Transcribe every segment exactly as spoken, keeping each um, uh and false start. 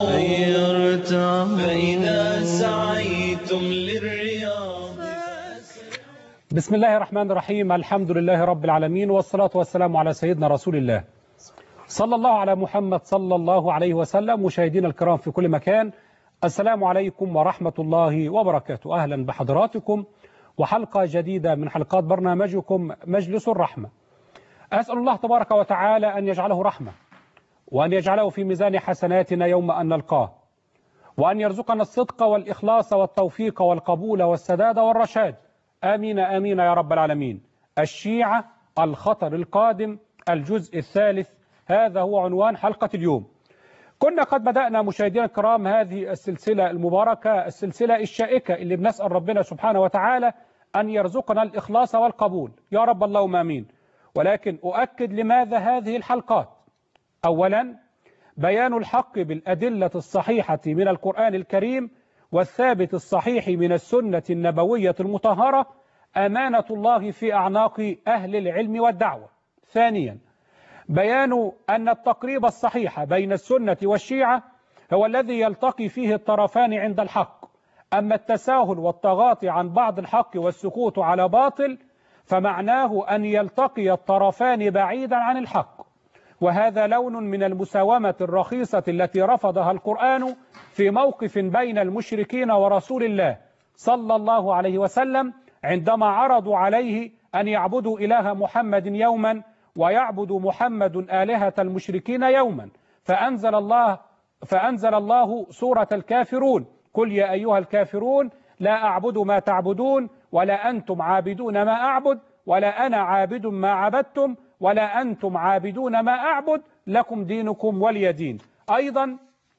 فإذا سعيتم للرياض. بسم الله الرحمن الرحيم. الحمد لله رب العالمين، والصلاة والسلام على سيدنا رسول الله صلى الله على محمد صلى الله عليه وسلم. مشاهدينا الكرام في كل مكان، السلام عليكم ورحمة الله وبركاته. أهلا بحضراتكم وحلقة جديدة من حلقات برنامجكم مجلس الرحمة. أسأل الله تبارك وتعالى أن يجعله رحمة، وأن يجعله في ميزان حسناتنا يوم أن نلقاه، وأن يرزقنا الصدق والإخلاص والتوفيق والقبول والسداد والرشاد. آمين آمين يا رب العالمين. الشيعة، الخطر القادم، الجزء الثالث، هذا هو عنوان حلقة اليوم. كنا قد بدأنا مشاهدينا الكرام هذه السلسلة المباركة، السلسلة الشائكة اللي بنسأل ربنا سبحانه وتعالى أن يرزقنا الإخلاص والقبول يا رب اللهم آمين. ولكن أؤكد لماذا هذه الحلقات. أولا، بيان الحق بالأدلة الصحيحة من القرآن الكريم والثابت الصحيح من السنة النبوية المطهرة، أمانة الله في أعناق أهل العلم والدعوة. ثانيا، بيان أن التقريب الصحيح بين السنة والشيعة هو الذي يلتقي فيه الطرفان عند الحق، أما التساهل والتغاطي عن بعض الحق والسكوت على باطل فمعناه أن يلتقي الطرفان بعيدا عن الحق، وهذا لون من المساومة الرخيصة التي رفضها القرآن في موقف بين المشركين ورسول الله صلى الله عليه وسلم عندما عرضوا عليه أن يعبدوا إله محمد يوما ويعبد محمد آلهة المشركين يوما، فأنزل الله فأنزل الله سورة الكافرون: قل يا أيها الكافرون لا أعبد ما تعبدون ولا أنتم عابدون ما أعبد ولا أنا عابد ما عبدتم ولا أنتم عابدون ما أعبد لكم دينكم ولي دين. أيضا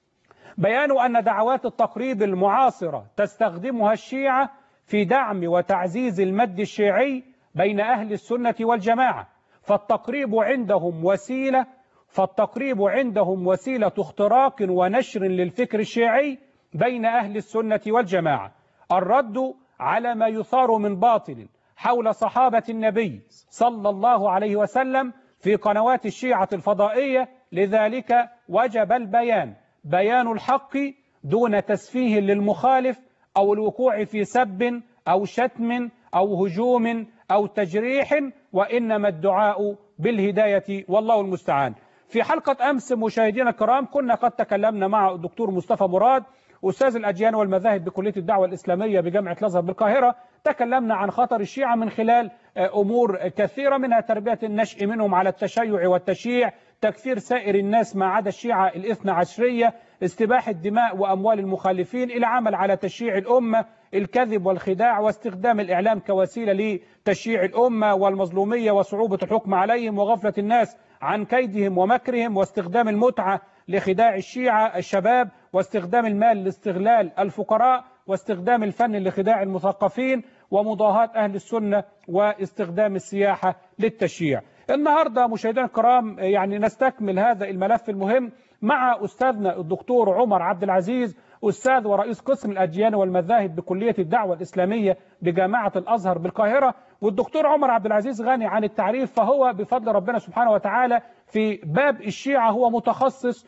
بيان أن دعوات التقريب المعاصرة تستخدمها الشيعة في دعم وتعزيز المد الشيعي بين أهل السنة والجماعة، فالتقريب عندهم وسيلة فالتقريب عندهم وسيلة اختراق ونشر للفكر الشيعي بين أهل السنة والجماعة. الرد على ما يثار من باطل حول صحابة النبي صلى الله عليه وسلم في قنوات الشيعة الفضائية، لذلك وجب البيان، بيان الحق دون تسفيه للمخالف أو الوقوع في سب أو شتم أو هجوم أو تجريح، وإنما الدعاء بالهداية والله المستعان. في حلقة أمس مشاهدينا الكرام كنا قد تكلمنا مع الدكتور مصطفى مراد أستاذ الأديان والمذاهب بكلية الدعوة الإسلامية بجامعة الأزهر بالقاهرة. تكلمنا عن خطر الشيعة من خلال أمور كثيرة، منها تربية النشء منهم على التشيع والتشييع، تكفير سائر الناس ما عدا الشيعة الاثنى عشرية، استباحة دماء وأموال المخالفين، إلى عمل على تشييع الأمة، الكذب والخداع، واستخدام الإعلام كوسيلة لتشييع الأمة والمظلومية وصعوبة الحكم عليهم وغفلة الناس عن كيدهم ومكرهم، واستخدام المتعة لخداع الشيعة الشباب، واستخدام المال لاستغلال الفقراء، واستخدام الفن لخداع المثقفين، ومضاهاة أهل السنة، واستخدام السياحة للتشييع. النهاردة مشاهدينا الكرام يعني نستكمل هذا الملف المهم مع أستاذنا الدكتور عمر عبد العزيز، أستاذ ورئيس قسم الأديان والمذاهب بكلية الدعوة الإسلامية بجامعة الأزهر بالقاهرة. والدكتور عمر عبد العزيز غني عن التعريف، فهو بفضل ربنا سبحانه وتعالى في باب الشيعة هو متخصص،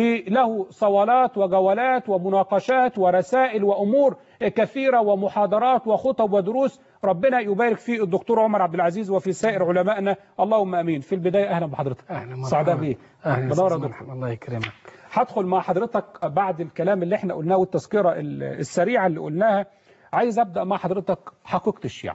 وله صولات وجولات ومناقشات ورسائل وأمور كثيرة ومحاضرات وخطب ودروس. ربنا يبارك في الدكتور عمر عبد العزيز وفي سائر علمائنا اللهم امين. في البدايه اهلا بحضرتك. اهلا سعداء بيك. اهلا مرحبا. الله يكرمك. هدخل مع حضرتك بعد الكلام اللي احنا قلناه والتذكره السريعه اللي قلناها. عايز ابدا مع حضرتك حقيقه الشيعة.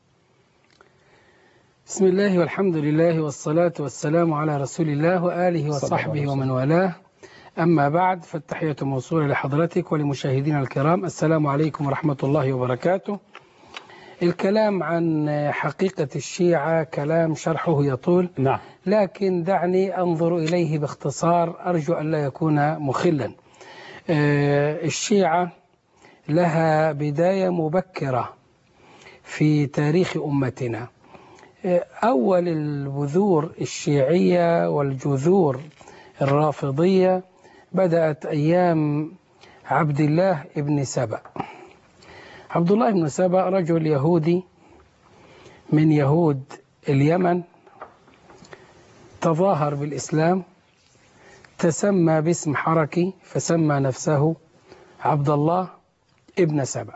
بسم الله والحمد لله والصلاه والسلام على رسول الله واله وصحبه ومن والاه. أما بعد، فالتحية موصولة لحضرتك ولمشاهدينا الكرام. السلام عليكم ورحمة الله وبركاته. الكلام عن حقيقة الشيعة كلام شرحه يطول، نعم. لكن دعني أنظر إليه باختصار، أرجو أن لا يكون مخلا. الشيعة لها بداية مبكرة في تاريخ أمتنا. أول البذور الشيعية والجذور الرافضية بدأت أيام عبد الله بن سبأ. عبد الله بن سبأ رجل يهودي من يهود اليمن، تظاهر بالإسلام، تسمى باسم حركي فسمى نفسه عبد الله ابن سبأ.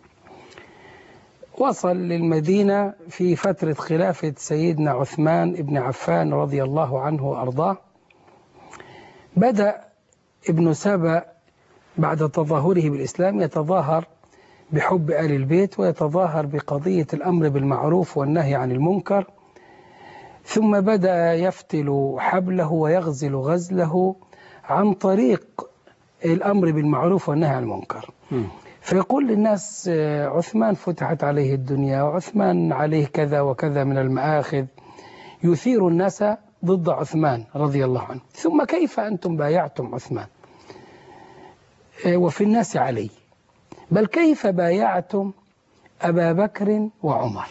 وصل للمدينة في فترة خلافة سيدنا عثمان بن عفان رضي الله عنه وأرضاه. بدأ ابن سبأ بعد تظاهره بالإسلام يتظاهر بحب آل البيت، ويتظاهر بقضية الأمر بالمعروف والنهي عن المنكر، ثم بدأ يفتل حبله ويغزل غزله عن طريق الأمر بالمعروف والنهي عن المنكر. م. فيقول للناس عثمان فتحت عليه الدنيا، وعثمان عليه كذا وكذا من المآخذ، يثير الناس ضد عثمان رضي الله عنه. ثم كيف أنتم بايعتم عثمان وفي الناس علي؟ بل كيف بايعتم أبا بكر وعمر؟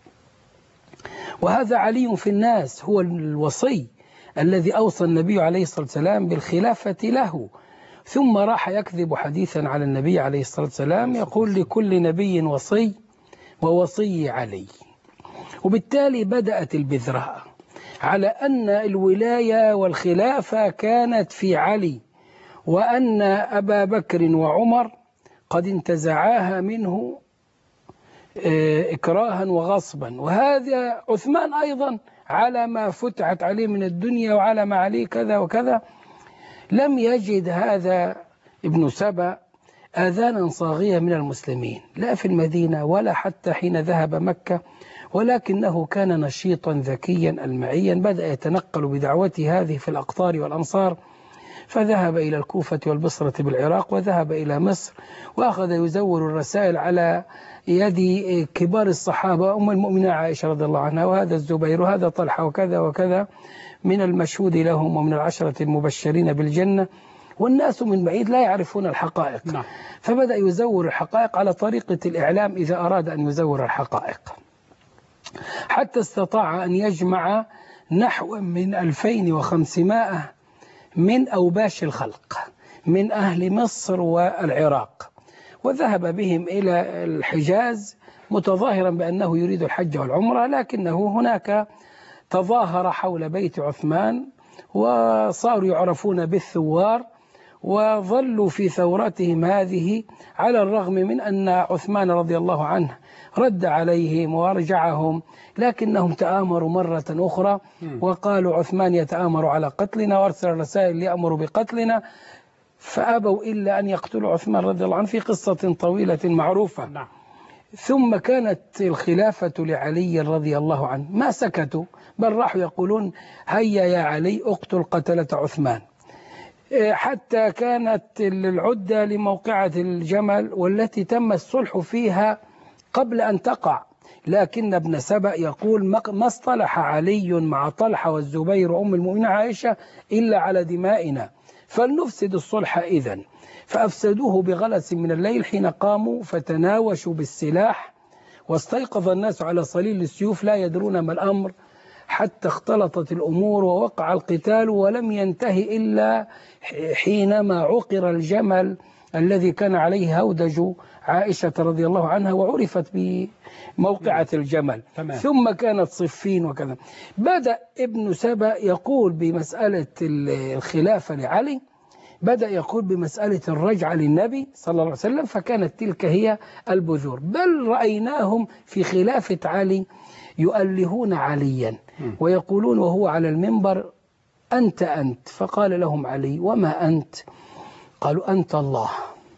وهذا علي في الناس هو الوصي الذي أوصى النبي عليه الصلاة والسلام بالخلافة له، ثم راح يكذب حديثا على النبي عليه الصلاة والسلام يقول لكل نبي وصي ووصي علي. وبالتالي بدأت البذرة على أن الولاية والخلافة كانت في علي، وأن أبا بكر وعمر قد انتزعاها منه إكراها وغصبا. وهذا عثمان أيضا على ما فتحت عليه من الدنيا وعلى ما عليه كذا وكذا، لم يجد هذا ابن سبأ آذانا صاغية من المسلمين، لا في المدينة ولا حتى حين ذهب مكة، ولكنه كان نشيطا ذكيا ألمعيا. بدأ يتنقل بدعوته هذه في الأقطار والأمصار، فذهب إلى الكوفة والبصرة بالعراق، وذهب إلى مصر، وأخذ يزور الرسائل على يد كبار الصحابة، أم المؤمنين عائشة رضي الله عنها، وهذا الزبير وهذا طلحة وكذا وكذا من المشهود لهم ومن العشرة المبشرين بالجنة، والناس من بعيد لا يعرفون الحقائق. نعم. فبدأ يزور الحقائق على طريقة الإعلام إذا أراد أن يزور الحقائق، حتى استطاع أن يجمع نحو من ألفين وخمسمائة من أوباش الخلق من أهل مصر والعراق، وذهب بهم إلى الحجاز متظاهرا بأنه يريد الحج والعمرة، لكنه هناك تظاهر حول بيت عثمان وصاروا يعرفون بالثوار، وظلوا في ثورتهم هذه على الرغم من أن عثمان رضي الله عنه رد عليهم وارجعهم، لكنهم تآمروا مرة أخرى وقالوا عثمان يتآمر على قتلنا، وارسل رسائل ليأمروا بقتلنا، فأبوا إلا أن يقتلوا عثمان رضي الله عنه في قصة طويلة معروفة. نعم. ثم كانت الخلافة لعلي رضي الله عنه، ما سكتوا بل راحوا يقولون هيا يا علي اقتل قتلة عثمان، حتى كانت العدة لموقعة الجمل والتي تم الصلح فيها قبل أن تقع، لكن ابن سبأ يقول ما اصطلح علي مع طلحة والزبير وأم المؤمنين عائشة إلا على دمائنا، فلنفسد الصلح إذن. فأفسدوه بغلس من الليل حين قاموا فتناوشوا بالسلاح، واستيقظ الناس على صليل السيوف لا يدرون ما الأمر، حتى اختلطت الأمور ووقع القتال، ولم ينتهي إلا حينما عقر الجمل الذي كان عليه هودج عائشة رضي الله عنها، وعرفت بموقعة الجمل. تمام. ثم كانت صفين وكذا. بدأ ابن سبأ يقول بمسألة الخلافة لعلي، بدأ يقول بمسألة الرجعة للنبي صلى الله عليه وسلم، فكانت تلك هي البذور. بل رأيناهم في خلافة علي يؤلهون عليا ويقولون وهو على المنبر أنت أنت، فقال لهم علي وما أنت؟ قالوا أنت الله.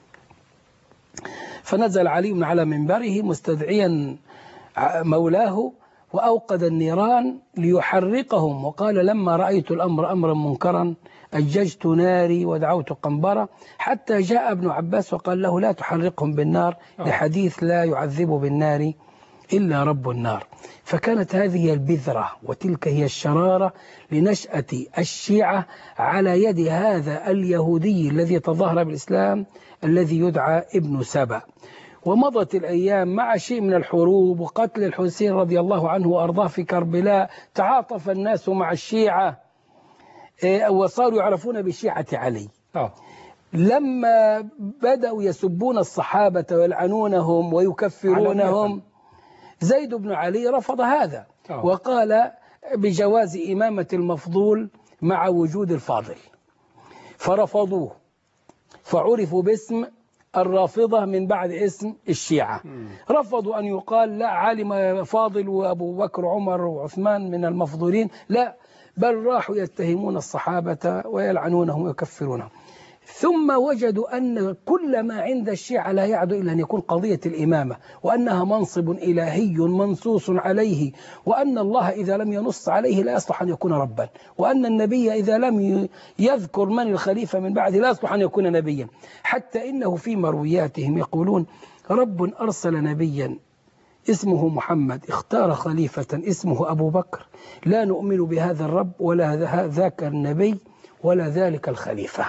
فنزل علي من على منبره مستدعيا مولاه وأوقد النيران ليحرقهم، وقال لما رأيت الأمر أمرا منكرا أججت ناري ودعوت قنبرة، حتى جاء ابن عباس وقال له لا تحرقهم بالنار لحديث لا يعذب بالنار إلا رب النار. فكانت هذه البذرة وتلك هي الشرارة لنشأة الشيعة على يد هذا اليهودي الذي تظاهر بالإسلام الذي يدعى ابن سبأ. ومضت الأيام مع شيء من الحروب وقتل الحسين رضي الله عنه وأرضاه في كربلاء، تعاطف الناس مع الشيعة وصاروا يعرفون بشيعة علي. أوه. لما بدأوا يسبون الصحابة ويلعنونهم ويكفرونهم، زيد بن علي رفض هذا. أوه. وقال بجواز إمامة المفضول مع وجود الفاضل. فرفضوه فعرفوا باسم الرافضة من بعد اسم الشيعة. رفضوا أن يقال لا عالم فاضل وأبو بكر وعمر وعثمان من المفضولين، لا، بل راحوا يتهمون الصحابة ويلعنونهم ويكفرونهم. ثم وجدوا أن كل ما عند الشيعة لا يعد إلا أن يكون قضية الإمامة، وأنها منصب إلهي منصوص عليه، وأن الله إذا لم ينص عليه لا يصلح أن يكون ربا، وأن النبي إذا لم يذكر من الخليفة من بعده لا يصلح أن يكون نبيا. حتى إنه في مروياتهم يقولون رب أرسل نبيا اسمه محمد اختار خليفة اسمه أبو بكر، لا نؤمن بهذا الرب ولا ذاك النبي ولا ذلك الخليفة.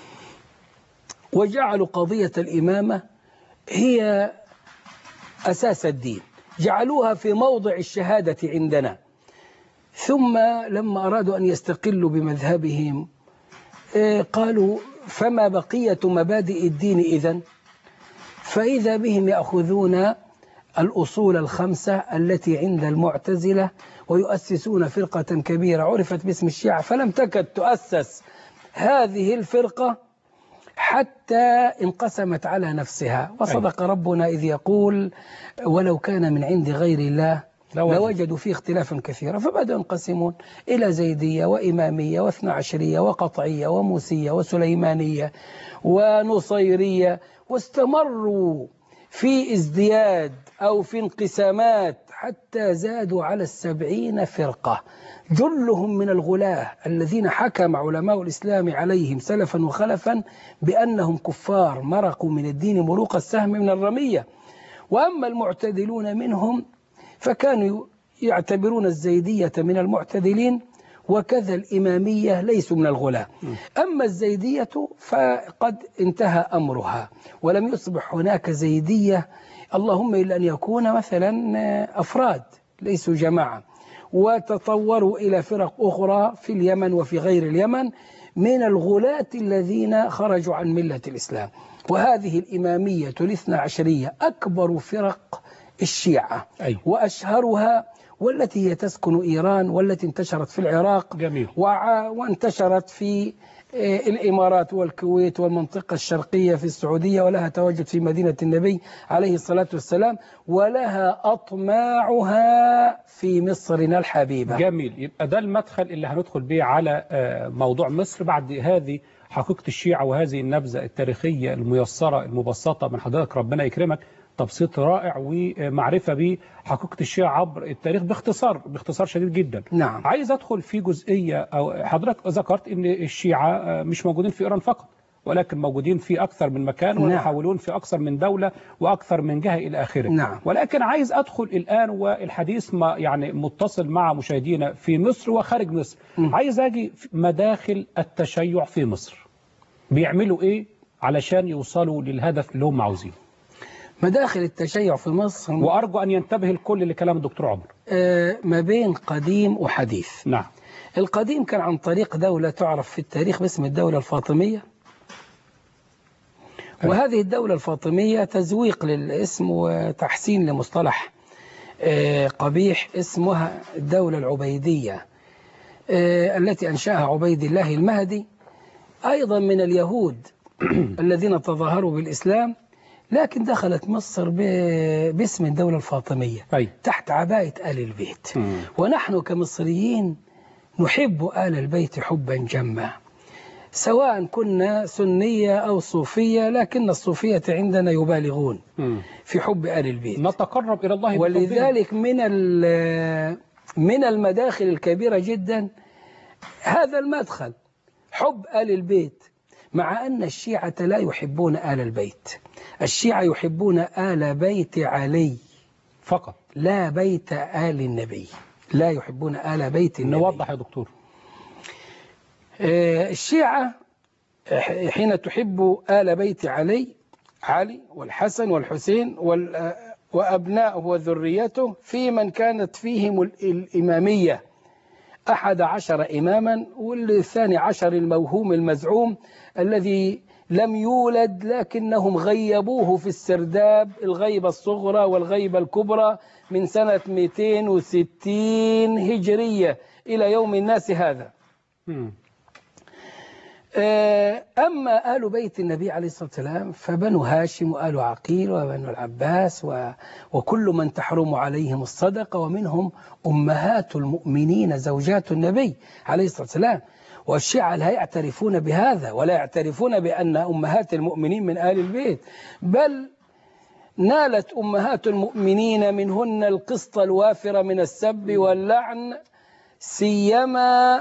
وجعلوا قضية الإمامة هي أساس الدين، جعلوها في موضع الشهادة عندنا. ثم لما أرادوا أن يستقلوا بمذهبهم قالوا فما بقية مبادئ الدين إذن؟ فإذا بهم يأخذون الأصول الخمسة التي عند المعتزلة ويؤسسون فرقة كبيرة عرفت باسم الشيعة، فلم تكد تؤسس هذه الفرقة حتى انقسمت على نفسها. وصدق ربنا إذ يقول ولو كان من عند غير الله لوجدوا فيه اختلافا كثيرا. فبدأوا ينقسمون إلى زيدية وإمامية واثنى عشرية وقطعية وموسية وسليمانية ونصيرية، واستمروا في ازدياد أو في انقسامات حتى زادوا على السبعين فرقة، جلهم من الغلاة الذين حكم علماء الإسلام عليهم سلفا وخلفا بأنهم كفار مرقوا من الدين مروق السهم من الرمية. وأما المعتدلون منهم فكانوا يعتبرون الزيدية من المعتدلين، وكذا الإمامية ليسوا من الغلاة. أما الزيدية فقد انتهى أمرها ولم يصبح هناك زيدية، اللهم إلا أن يكون مثلا أفراد ليسوا جماعة، وتطوروا إلى فرق أخرى في اليمن وفي غير اليمن من الغلاة الذين خرجوا عن ملة الإسلام. وهذه الإمامية الاثنى عشرية أكبر فرق الشيعة أي. وأشهرها والتي هي تسكن إيران والتي انتشرت في العراق جميل. وانتشرت في الإمارات والكويت والمنطقة الشرقية في السعودية، ولها تواجد في مدينة النبي عليه الصلاة والسلام، ولها أطماعها في مصرنا الحبيبة. جميل. يبقى ده المدخل اللي هندخل به على موضوع مصر بعد هذه حقيقة الشيعة وهذه النبذة التاريخية الميسرة المبسطة من حضرتك، ربنا يكرمك، تبسيط رائع ومعرفة بحقيقة الشيعة عبر التاريخ باختصار باختصار شديد جدا. نعم. عايز أدخل في جزئية، أو حضرتك ذكرت أن الشيعة مش موجودين في إيران فقط، ولكن موجودين في أكثر من مكان ويحاولون في أكثر من دولة وأكثر من جهة إلى آخره. نعم. ولكن عايز أدخل الآن والحديث ما يعني متصل مع مشاهدينا في مصر وخارج مصر. م. عايز أجي مداخل التشيع في مصر، بيعملوا إيه علشان يوصلوا للهدف اللي هم عاوزينه؟ مداخل التشيع في مصر، وأرجو أن ينتبه الكل لكلام الدكتور عمر، آه ما بين قديم وحديث. نعم. القديم كان عن طريق دولة تعرف في التاريخ باسم الدولة الفاطمية، أي. وهذه الدولة الفاطمية تزويق للاسم وتحسين لمصطلح آه قبيح اسمها الدولة العبيدية، آه التي أنشأها عبيد الله المهدي أيضا من اليهود الذين تظاهروا بالإسلام، لكن دخلت مصر باسم الدولة الفاطمية أي. تحت عباءة آل البيت. م. ونحن كمصريين نحب آل البيت حبا جما، سواء كنا سنية أو صوفية، لكن الصوفية عندنا يبالغون م. في حب آل البيت، نتقرب إلى الله. ولذلك من من المداخل الكبيرة جدا هذا المدخل، حب آل البيت، مع أن الشيعة لا يحبون آل البيت. الشيعة يحبون آل بيت علي فقط، لا بيت آل النبي، لا يحبون آل بيت النبي. نوضح يا دكتور. الشيعة حين تحب آل بيت علي، علي والحسن والحسين وأبنائه وذريته، في من كانت فيهم الإمامية أحد عشر إماما، والثاني عشر الموهوم المزعوم الذي لم يولد لكنهم غيبوه في السرداب الغيبة الصغرى والغيبة الكبرى من سنة مئتين وستين هجرية إلى يوم الناس هذا. أما آل بيت النبي عليه الصلاة والسلام فبنو هاشم وآل عقيل وبنو العباس و... وكل من تحرم عليهم الصدقة، ومنهم أمهات المؤمنين زوجات النبي عليه الصلاة والسلام. والشيعة لا يعترفون بهذا ولا يعترفون بأن أمهات المؤمنين من آل البيت، بل نالت أمهات المؤمنين منهن القسط الوافر من السب واللعن، سيما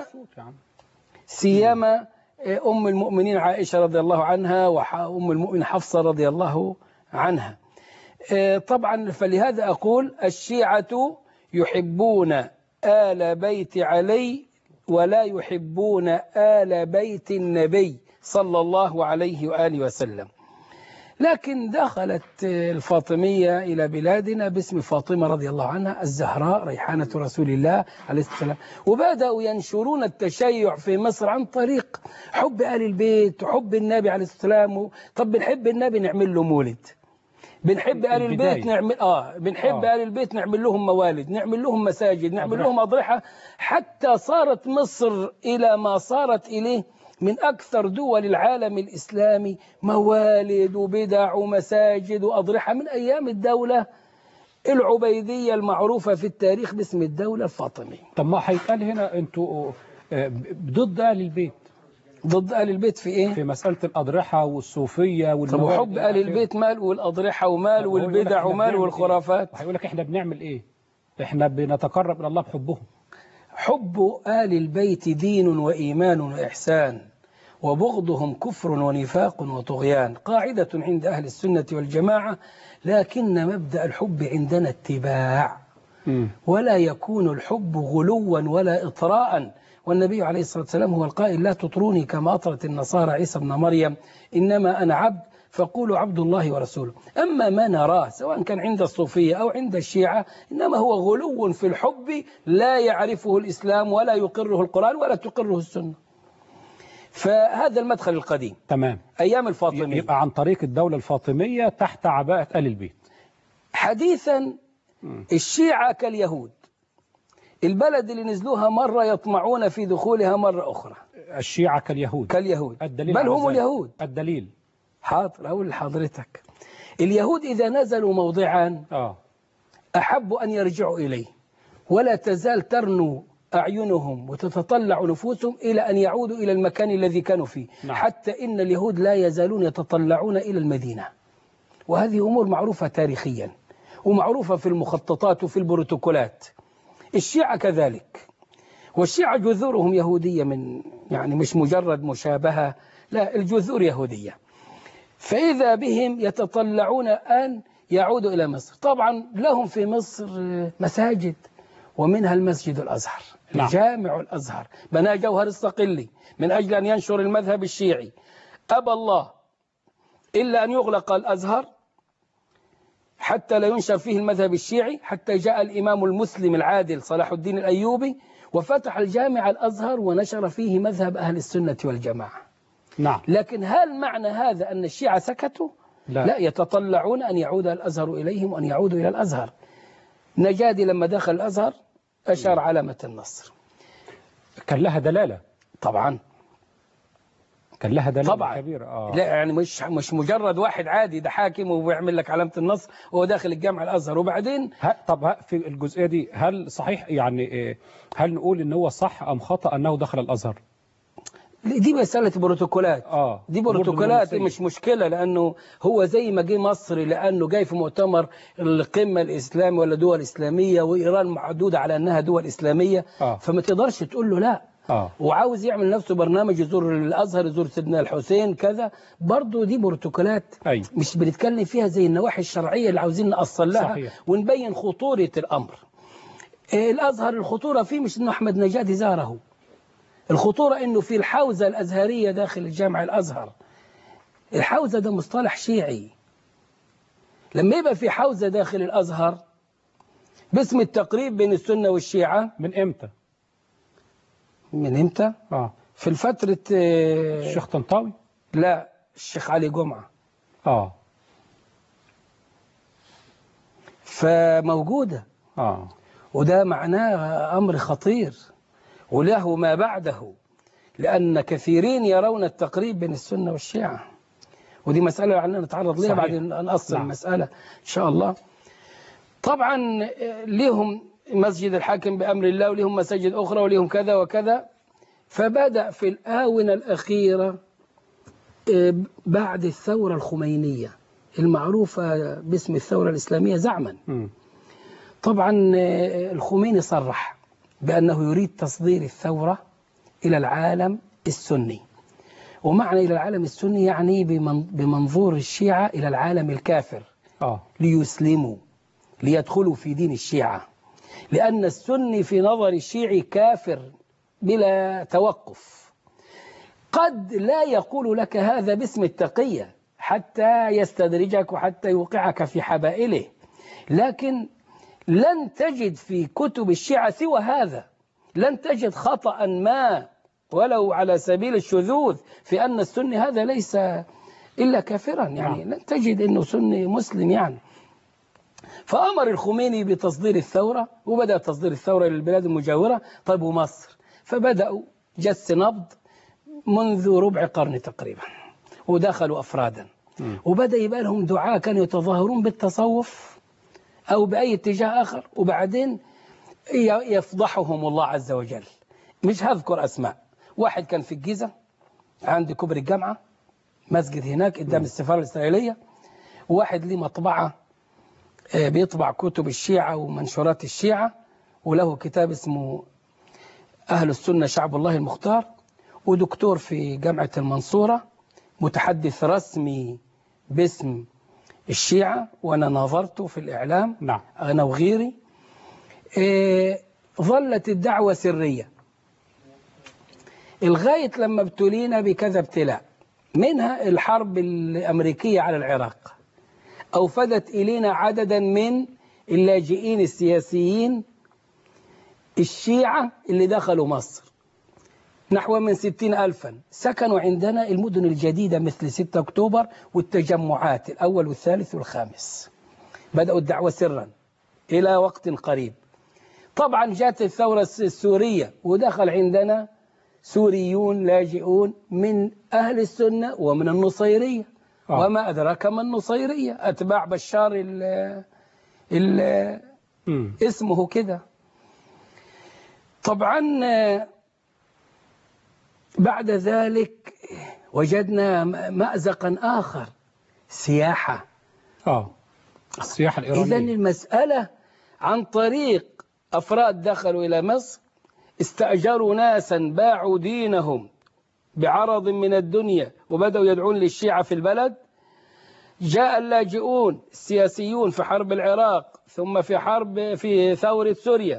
سيما أم المؤمنين عائشة رضي الله عنها وأم المؤمن حفصة رضي الله عنها. طبعا فلهذا أقول الشيعة يحبون آل بيت علي ولا يحبون آل بيت النبي صلى الله عليه وآله وسلم. لكن دخلت الفاطمية إلى بلادنا باسم فاطمة رضي الله عنها الزهراء ريحانة رسول الله عليه الصلاة والسلام، وبدأوا ينشرون التشيع في مصر عن طريق حب آل البيت وحب النبي عليه الصلاة والسلام. طب بنحب النبي نعمل له مولد، بنحب آل البيت نعمل آه بنحب آه. آل البيت نعمل لهم موالد، نعمل لهم مساجد، نعمل أضرح. لهم أضرحة، حتى صارت مصر إلى ما صارت إليه من أكثر دول العالم الإسلامي موالد وبدع ومساجد وأضرحة من أيام الدولة العبيدية المعروفة في التاريخ باسم الدولة الفاطمية. طب ما هيتقال هنا أنتوا ضد آل البيت؟ ضد آل البيت في إيه؟ في مسألة الأضرحة والصوفية والموالد. طب وحب آل البيت مال، والأضرحة ومال، والبدع ومال، والخرافات. هيقول لك إحنا بنعمل إيه؟ إحنا بنتقرب إلى الله بحبهم. حب آل البيت دين وإيمان وإحسان، وبغضهم كفر ونفاق وطغيان، قاعدة عند أهل السنة والجماعة. لكن مبدأ الحب عندنا اتباع، ولا يكون الحب غلوا ولا إطراء. والنبي عليه الصلاة والسلام هو القائل لا تطروني كما أطرت النصارى عيسى ابن مريم، إنما أنا عبد فقولوا عبد الله ورسوله. أما ما نراه سواء كان عند الصوفية أو عند الشيعة إنما هو غلو في الحب لا يعرفه الإسلام ولا يقره القرآن ولا تقره السنة. فهذا المدخل القديم تمام أيام الفاطمية، يبقى عن طريق الدولة الفاطمية تحت عباءة آل البيت. حديثا الشيعة كاليهود، البلد اللي نزلوها مرة يطمعون في دخولها مرة أخرى. الشيعة كاليهود كاليهود الدليل بل هم اليهود. الدليل حاضر أقول لحضرتك، اليهود إذا نزلوا موضعا آه. أحبوا أن يرجعوا إليه، ولا تزال ترنو أعينهم وتتطلع نفوسهم إلى أن يعودوا إلى المكان الذي كانوا فيه. نعم. حتى إن اليهود لا يزالون يتطلعون إلى المدينة، وهذه أمور معروفة تاريخيا ومعروفة في المخططات وفي البروتوكولات. الشيعة كذلك، والشيعة جذورهم يهودية، من يعني مش مجرد مشابهة، لا الجذور يهودية. فإذا بهم يتطلعون أن يعودوا إلى مصر. طبعا لهم في مصر مساجد، ومنها المسجد الأزهر. نعم. جامع الأزهر بنى جوهر الصقلي من أجل أن ينشر المذهب الشيعي. أبى الله إلا أن يغلق الأزهر حتى لا ينشر فيه المذهب الشيعي، حتى جاء الإمام المسلم العادل صلاح الدين الأيوبي وفتح الجامع الأزهر ونشر فيه مذهب أهل السنة والجماعة. نعم. لكن هل معنى هذا أن الشيعة سكتوا؟ لا, لا يتطلعون أن يعود الأزهر إليهم وأن يعودوا إلى الأزهر. نجادي لما دخل الأزهر أشار علامة النصر. كان لها دلالة طبعا، كان لها دلالة طبعا كبيرة. آه. لا يعني مش مش مجرد واحد عادي ده حاكم وبيعمل لك علامة النصر وهو داخل الجامع الأزهر. وبعدين طب في الجزئية دي هل صحيح يعني هل نقول إن هو صح أم خطأ أنه دخل الأزهر؟ دي مسألة بروتوكولات. آه. دي بروتوكولات مش مشكلة، لأنه هو زي ما جه مصر لأنه جاي في مؤتمر القمة الإسلامي ولا دول إسلامية، وإيران معدودة على أنها دول إسلامية. آه. فما تقدرش تقول له لا. آه. وعاوز يعمل نفسه برنامج يزور الأزهر، يزور سيدنا الحسين كذا. برضه دي بروتوكولات. أي. مش بنتكلم فيها زي النواحي الشرعية اللي عاوزين نأصل لها. صحيح. ونبين خطورة الأمر. الأزهر الخطورة فيه مش إنه أحمد نجاد زاره، الخطورة إنه في الحوزة الأزهرية داخل الجامع الأزهر. الحوزة ده مصطلح شيعي. لما يبقى في حوزة داخل الأزهر باسم التقريب بين السنة والشيعة. من إمتى؟ من إمتى؟ آه. في الفترة الشيخ طنطاوي؟ لا، الشيخ علي جمعة. آه. فموجودة. آه. وده معناه أمر خطير وله ما بعده. لأن كثيرين يرون التقريب بين السنة والشيعة، ودي مسألة عندنا نتعرض لها بعد أن نأصل المسألة إن شاء الله. طبعا لهم مسجد الحاكم بأمر الله، ولهم مساجد أخرى، ولهم كذا وكذا. فبدأ في الآونة الأخيرة بعد الثورة الخمينية المعروفة باسم الثورة الإسلامية زعما، طبعا الخميني صرح بأنه يريد تصدير الثورة إلى العالم السني. ومعنى إلى العالم السني يعني بمنظور الشيعة إلى العالم الكافر، آه. ليسلموا، ليدخلوا في دين الشيعة، لأن السني في نظر الشيعي كافر بلا توقف. قد لا يقول لك هذا باسم التقية حتى يستدرجك وحتى يوقعك في حبائله، لكن لن تجد في كتب الشيعة سوى هذا، لن تجد خطأ ما ولو على سبيل الشذوذ في أن السني هذا ليس إلا كافرا، يعني لن تجد أنه سني مسلم يعني. فأمر الخميني بتصدير الثورة، وبدأ تصدير الثورة للبلاد المجاورة. طيب ومصر؟ فبدأوا جس نبض منذ ربع قرن تقريبا، ودخلوا أفرادا، وبدأ يبقى لهم دعاة كانوا يتظاهرون بالتصوف أو بأي اتجاه آخر، وبعدين يفضحهم الله عز وجل. مش هذكر أسماء. واحد كان في الجيزة عند كوبري الجامعة، مسجد هناك قدام السفارة الإسرائيلية، وواحد ليه مطبعة بيطبع كتب الشيعة ومنشورات الشيعة، وله كتاب اسمه أهل السنة شعب الله المختار، ودكتور في جامعة المنصورة، متحدث رسمي باسم الشيعة، وأنا ناظرته في الإعلام. نعم. أنا وغيري. إيه ظلت الدعوة سرية لغاية لما ابتلينا بكذا ابتلاء، منها الحرب الأمريكية على العراق، أوفدت إلينا عددا من اللاجئين السياسيين الشيعة اللي دخلوا مصر، نحو من ستين ألفا سكنوا عندنا المدن الجديدة مثل ستة أكتوبر والتجمعات الأول والثالث والخامس. بدأوا الدعوة سرا إلى وقت قريب. طبعا جاءت الثورة السورية ودخل عندنا سوريون لاجئون من أهل السنة ومن النصيرية. آه. وما أدراك ما النصيرية، أتباع بشار ال ال اسمه كده. طبعا بعد ذلك وجدنا مأزقا آخر، سياحة. آه السياحة الإيرانية. إذن المسألة عن طريق أفراد دخلوا إلى مصر، استأجروا ناسا باعوا دينهم بعرض من الدنيا وبدأوا يدعون للشيعة في البلد. جاء اللاجئون السياسيون في حرب العراق، ثم في حرب في ثورة سوريا،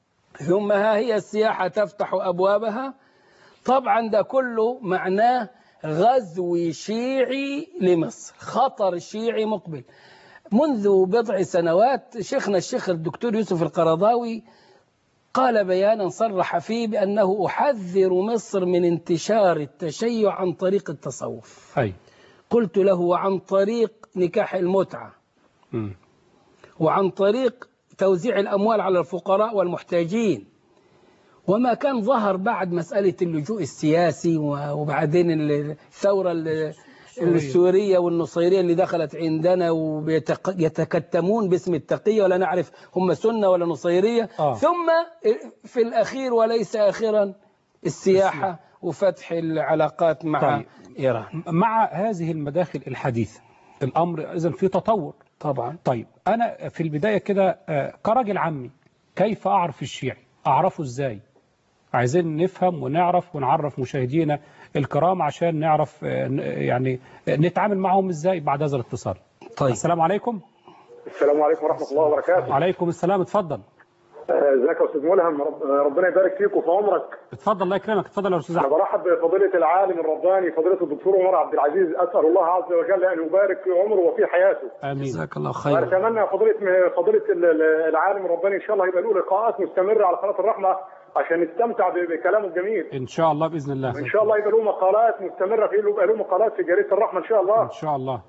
ثم ها هي السياحة تفتح أبوابها. طبعا ده كله معناه غزو شيعي لمصر، خطر شيعي مقبل. منذ بضع سنوات شيخنا الشيخ الدكتور يوسف القرضاوي قال بيانا صرح فيه بأنه أحذر مصر من انتشار التشيع عن طريق التصوف. أي. قلت له وعن طريق نكاح المتعة، م. وعن طريق توزيع الأموال على الفقراء والمحتاجين، وما كان ظهر بعد مسألة اللجوء السياسي، وبعدين الثورة السورية والنصيرية اللي دخلت عندنا ويتكتمون باسم التقية ولا نعرف هم سنة ولا نصيرية. آه. ثم في الأخير وليس آخرا السياحة وفتح العلاقات مع طيب. إيران. مع هذه المداخل الحديثة الأمر إذن في تطور طبعا. طيب أنا في البداية كده كراجل عمي كيف أعرف الشيعي؟ أعرفه إزاي؟ عايزين نفهم ونعرف ونعرف مشاهدينا الكرام عشان نعرف يعني نتعامل معهم ازاي بعد هذا الاتصال. طيب. السلام عليكم. السلام عليكم ورحمة الله وبركاته. وعليكم السلام، اتفضل. ازيك يا استاذ ملهم، ربنا يبارك فيك وفي عمرك. اتفضل الله يكرمك، اتفضل يا استاذ احمد. انا برحب بفضيلة العالم الرباني فضيلة الدكتور عمر عبد العزيز، اسال الله عز وجل ان يبارك في عمره وفي حياته. امين. جزاك الله خير. واتمنى فضيلة فضيلة العالم الرباني ان شاء الله يبقى له لقاءات مستمرة على قناة الرحمة عشان نستمتع بكلامه الجميل. ان شاء الله باذن الله. ان شاء الله يبقى له مقالات مستمرة، في يبقى له مقالات في جريدة الرحمة ان شاء الله. ان شاء الله.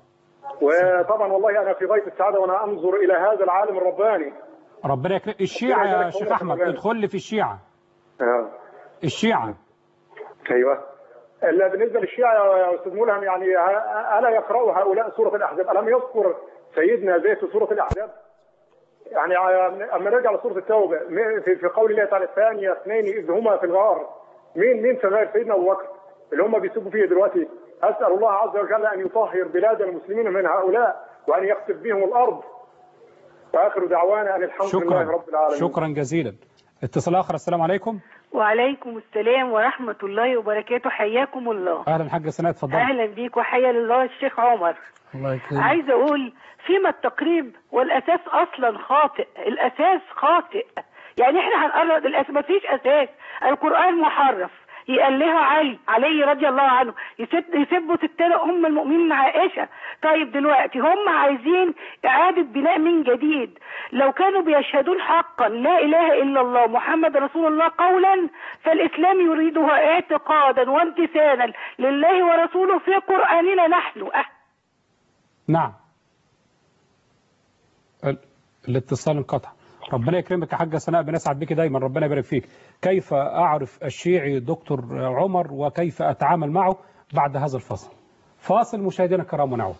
وطبعا والله انا في غاية السعادة وانا انظر الى هذا العالم الرباني. ربنا يكرمك. الشيعة يا شيخ احمد، ادخل لي في الشيعة. آه. الشيعة ايوه. بالنسبه للشيعه يا استاذ ملهم، يعني الا يقرأوا هؤلاء سوره الاحزاب؟ الم يذكر سيدنا زي في سوره الاحزاب؟ يعني اما نرجع لسوره التوبه في قول الله تعالى ثانيه اثنين اذ هما في الغار، مين مين في غير سيدنا ابو بكر اللي هم بيسبوا فيه دلوقتي؟ اسال الله عز وجل ان يطهر بلاد المسلمين من هؤلاء وان يخسف بهم الارض. واخر دعوانا ان الحمد شكرا. لله رب العالمين. شكرا جزيلا. اتصال اخر. السلام عليكم. وعليكم السلام ورحمة الله وبركاته. حياكم الله. اهلا حاجة سناء، اتفضل. اهلا بيك وحيا لله الشيخ عمر. الله يكرمك. عايزة اقول فيما التقريب والاساس اصلا خاطئ، الاساس خاطئ. يعني احنا هنقرب الاساس، ما فيش اساس. القرآن محرف، يقلها علي علي رضي الله عنه، يسب يسبوا ستنا ام المؤمنين عائشه. طيب دلوقتي هم عايزين اعاده بناء من جديد. لو كانوا بيشهدون حقا لا اله الا الله محمد رسول الله قولا، فالاسلام يريدها اعتقادا وامتثالا لله ورسوله في قراننا نحن. أه. نعم. ال... الاتصال انقطع. ربنا يكرمك يا حاجة سناء، بنسعد بك دايما، ربنا يبارك فيك. كيف أعرف الشيعي دكتور عمر وكيف أتعامل معه بعد هذا الفصل؟ فاصل مشاهدينا الكرام ونعود.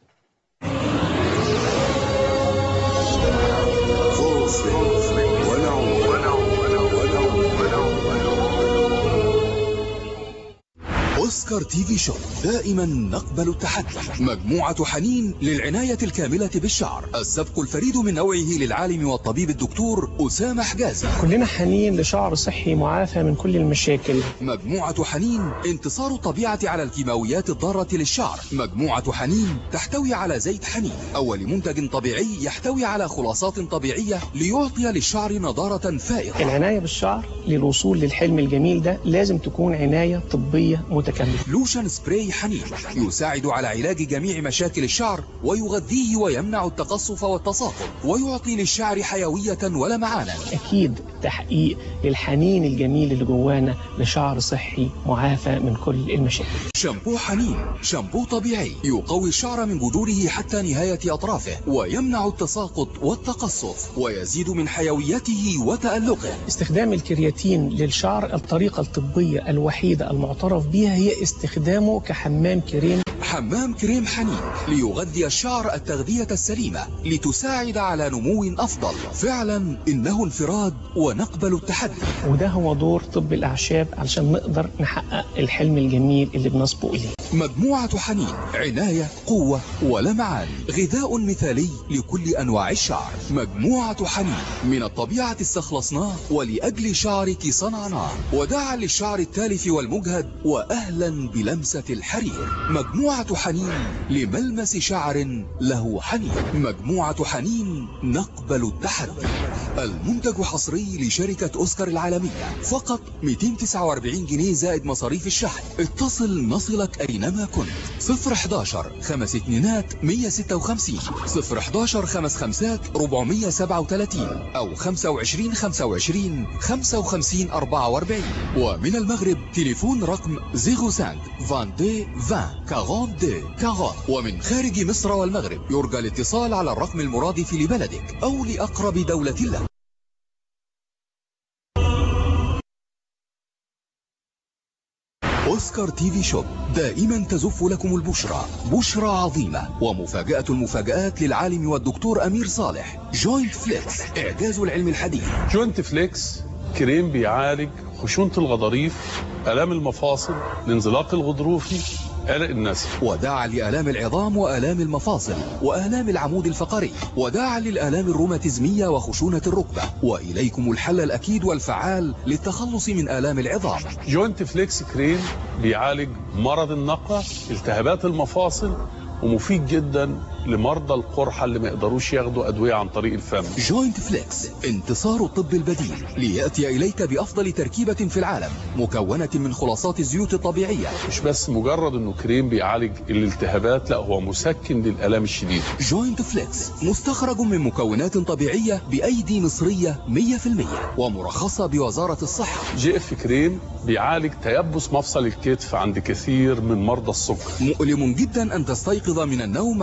أوسكار تي في شوب، دائما نقبل التحدي. مجموعة حنين للعناية الكاملة بالشعر، السبق الفريد من نوعه للعالم والطبيب الدكتور أسامة حجازي. كلنا حنين لشعر صحي معافى من كل المشاكل. مجموعة حنين انتصار الطبيعة على الكيماويات الضارة للشعر. مجموعة حنين تحتوي على زيت حنين، أول منتج طبيعي يحتوي على خلاصات طبيعية ليعطي للشعر نضارة فائقة. العناية بالشعر للوصول للحلم الجميل ده لازم تكون عناية طبية متكاملة. لوشن سبراي حنين يساعد على علاج جميع مشاكل الشعر ويغذيه ويمنع التقصف والتساقط ويعطي للشعر حيوية ولمعانا. أكيد تحقيق للحنين الجميل اللي جوانا لشعر صحي معافى من كل المشاكل. شامبو حنين، شامبو طبيعي يقوي الشعر من جذوره حتى نهاية أطرافه ويمنع التساقط والتقصف ويزيد من حيويته وتألقه. استخدام الكرياتين للشعر الطريقة الطبية الوحيدة المعترف بها هي استخدامه كحمام كريم. حمام كريم حنين ليغذي الشعر التغذية السليمة لتساعد على نمو أفضل. فعلا إنه انفراد ونقبل التحدي، وده هو دور طب الأعشاب علشان نقدر نحقق الحلم الجميل اللي بنصبو إليه. مجموعة حنين عناية قوة ولمعان، غذاء مثالي لكل أنواع الشعر. مجموعة حنين من الطبيعة استخلصناه ولأجل شعرك صنعناه، وداعا للشعر التالف والمجهد وأهلا بلمسة الحرير. مجموعة حنين لملمس شعر له حنين. مجموعة حنين نقبل التحدي. المنتج حصري لشركة أوسكار العالمية، فقط مئتين وتسعة وأربعين جنيه زائد مصاريف الشحن. اتصل نصلك أينما كنت. صفر احداشر خمس اتنينات مية ستة وخمسين، صفر احداشر خمس خمسات أربعمية سبعة وتلاتين، أو خمسة وعشرين خمسة وعشرين خمسة وخمسين أربعة وأربعين. ومن المغرب تليفون رقم صفر خمسة اثنين عشرين عشرين أربعين. ومن خارج مصر والمغرب يرجى الاتصال على الرقم المرادف لبلدك أو لأقرب دولة له. أوسكار تي في شوب دائما تزف لكم البشرى، بشرى عظيمة ومفاجأة المفاجآت للعالم والدكتور أمير صالح. جوينت فليكس، إعجاز العلم الحديث. جوينت فليكس كريم بيعالج خشونة الغضاريف، آلام المفاصل، الانزلاق الغضروفي، قلق النسف، وداعا لآلام العظام وآلام المفاصل وآلام العمود الفقري، وداعا للآلام الروماتيزمية وخشونة الركبة. وإليكم الحل الأكيد والفعال للتخلص من آلام العظام. جوينت فليكس كريم بيعالج مرض النقع، التهابات المفاصل، ومفيد جدا لمرضى القرحة اللي ما يقدروش ياخدوا أدوية عن طريق الفم. جوينت فليكس انتصار الطب البديل ليأتي إليك بأفضل تركيبة في العالم، مكونة من خلاصات الزيوت الطبيعية. مش بس مجرد انه كريم بيعالج الالتهابات، لا هو مسكن للآلام الشديدة. جوينت فليكس مستخرج من مكونات طبيعية بأيدي مصرية مية في المية ومرخصة بوزارة الصحة. جي اف كريم بيعالج تيبس مفصل الكتف عند كثير من مرضى السكر. مؤلم جدا أن تستيقظ من النوم على آلام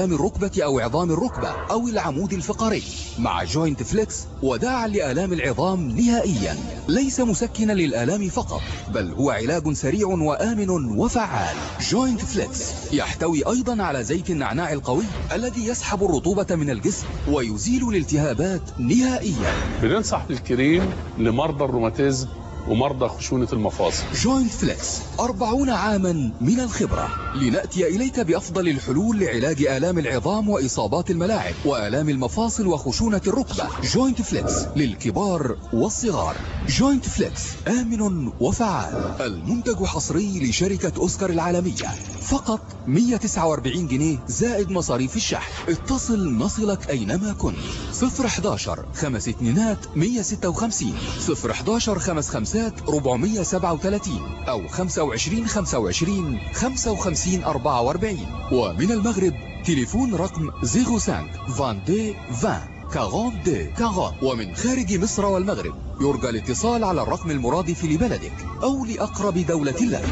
آلام الركبة أو عظام الركبة أو العمود الفقري مع جوينت فليكس وداعا لآلام العظام نهائيا. ليس مسكنا للآلام فقط، بل هو علاج سريع وآمن وفعال. جوينت فليكس يحتوي أيضا على زيت النعناع القوي الذي يسحب الرطوبة من الجسم ويزيل الالتهابات نهائيا. بننصح بالكريم لمرضى الروماتيزم ومرضى خشونة المفاصل. جوينت فليكس أربعون عاما من الخبرة، لنأتي إليك بأفضل الحلول لعلاج آلام العظام وإصابات الملاعب وآلام المفاصل وخشونة الركبة. جوينت فليكس للكبار والصغار. جوينت فليكس آمن وفعال. المنتج حصري لشركة أوسكار العالمية، فقط مئة وتسعة وأربعين جنيه زائد مصاريف الشحن. اتصل نصلك أينما كنت. صفر حداشر خمس اتنينات مئة وستة وخمسين صفر حداشر خمس خمسات أربعمئة وسبعة وثلاثين أو خمسة وعشرين خمسة وعشرين خمسة وخمسين أربعة وأربعين. ومن المغرب تليفون رقم صفر خمسة اثنين اثنين عشرين أربعين اثنين أربعين. ومن خارج مصر والمغرب يرجى الاتصال على الرقم المرادف لبلدك أو لأقرب دولة لك.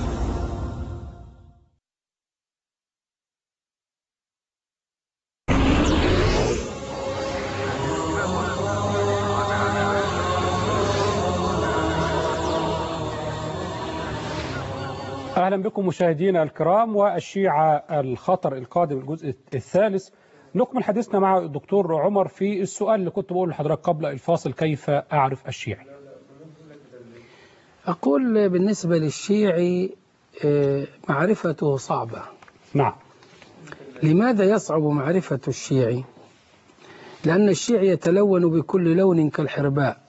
أهلا بكم مشاهدينا الكرام. والشيعة الخطر القادم الجزء الثالث، نكمل حديثنا مع الدكتور عمر في السؤال اللي كنت بقول لحضرتك قبل الفاصل: كيف أعرف الشيعي؟ أقول بالنسبة للشيعي معرفته صعبة. نعم. لماذا يصعب معرفة الشيعي؟ لأن الشيعي يتلون بكل لون كالحرباء،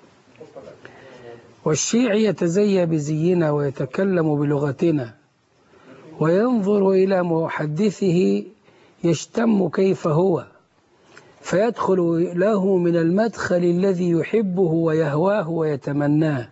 والشيعي يتزيى بزينا ويتكلم بلغتنا وينظر إلى محدثه يشتم كيف هو، فيدخل له من المدخل الذي يحبه ويهواه ويتمناه.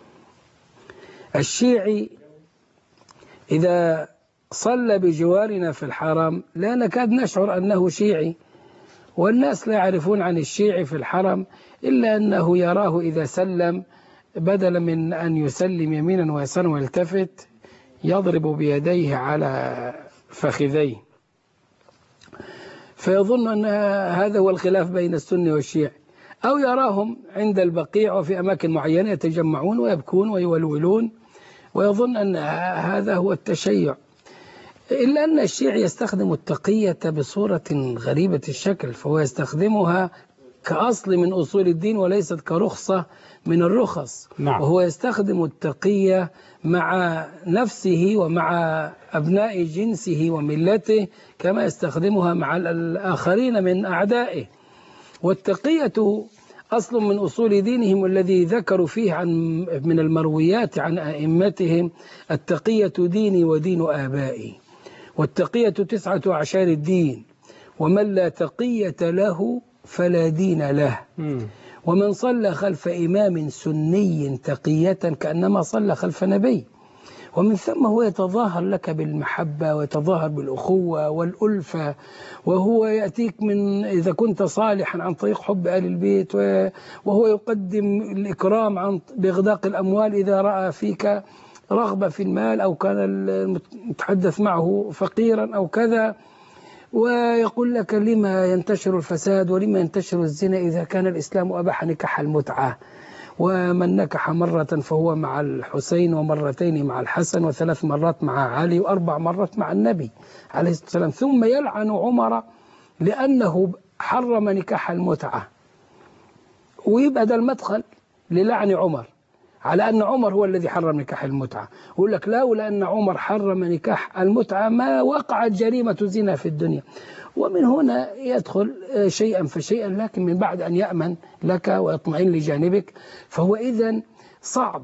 الشيعي إذا صلى بجوارنا في الحرم لا نكاد نشعر أنه شيعي، والناس لا يعرفون عن الشيعي في الحرم إلا أنه يراه إذا سلم بدلا من أن يسلم يمينا ويسارا ويلتفت يضرب بيديه على فخذيه، فيظن أن هذا هو الخلاف بين السنة والشيعي. أو يراهم عند البقيع وفي أماكن معينة يتجمعون ويبكون ويولولون ويظن أن هذا هو التشيع. إلا أن الشيعي يستخدم التقية بصورة غريبة الشكل، فهو يستخدمها كأصل من أصول الدين وليست كرخصة من الرخص. نعم. وهو يستخدم التقية مع نفسه ومع أبناء جنسه وملته كما يستخدمها مع الآخرين من أعدائه. والتقية أصل من أصول دينهم الذي ذكروا فيه عن من المرويات عن أئمتهم: التقية ديني ودين آبائي، والتقية تسعة أعشار الدين، ومن لا تقية له فلا دين له. م. ومن صلى خلف إمام سني تقية كأنما صلى خلف نبي. ومن ثم هو يتظاهر لك بالمحبة ويتظاهر بالأخوة والألفة، وهو يأتيك من إذا كنت صالحا عن طريق حب آل البيت، وهو يقدم الإكرام عن بإغداق الأموال إذا رأى فيك رغبة في المال أو كان المتحدث معه فقيرا أو كذا. ويقول لك: لما ينتشر الفساد ولما ينتشر الزنا إذا كان الإسلام أباح نكاح المتعة، ومن نكح مرة فهو مع الحسين، ومرتين مع الحسن، وثلاث مرات مع علي، وأربع مرات مع النبي عليه الصلاة والسلام. ثم يلعن عمر لأنه حرم نكاح المتعة، ويبقى ده المدخل للعن عمر على أن عمر هو الذي حرم نكاح المتعة. يقول لك: لولا أن عمر حرم نكاح المتعة ما وقعت جريمة زنا في الدنيا. ومن هنا يدخل شيئا فشيئا، لكن من بعد أن يأمن لك ويطمئن لجانبك فهو إذن صعب.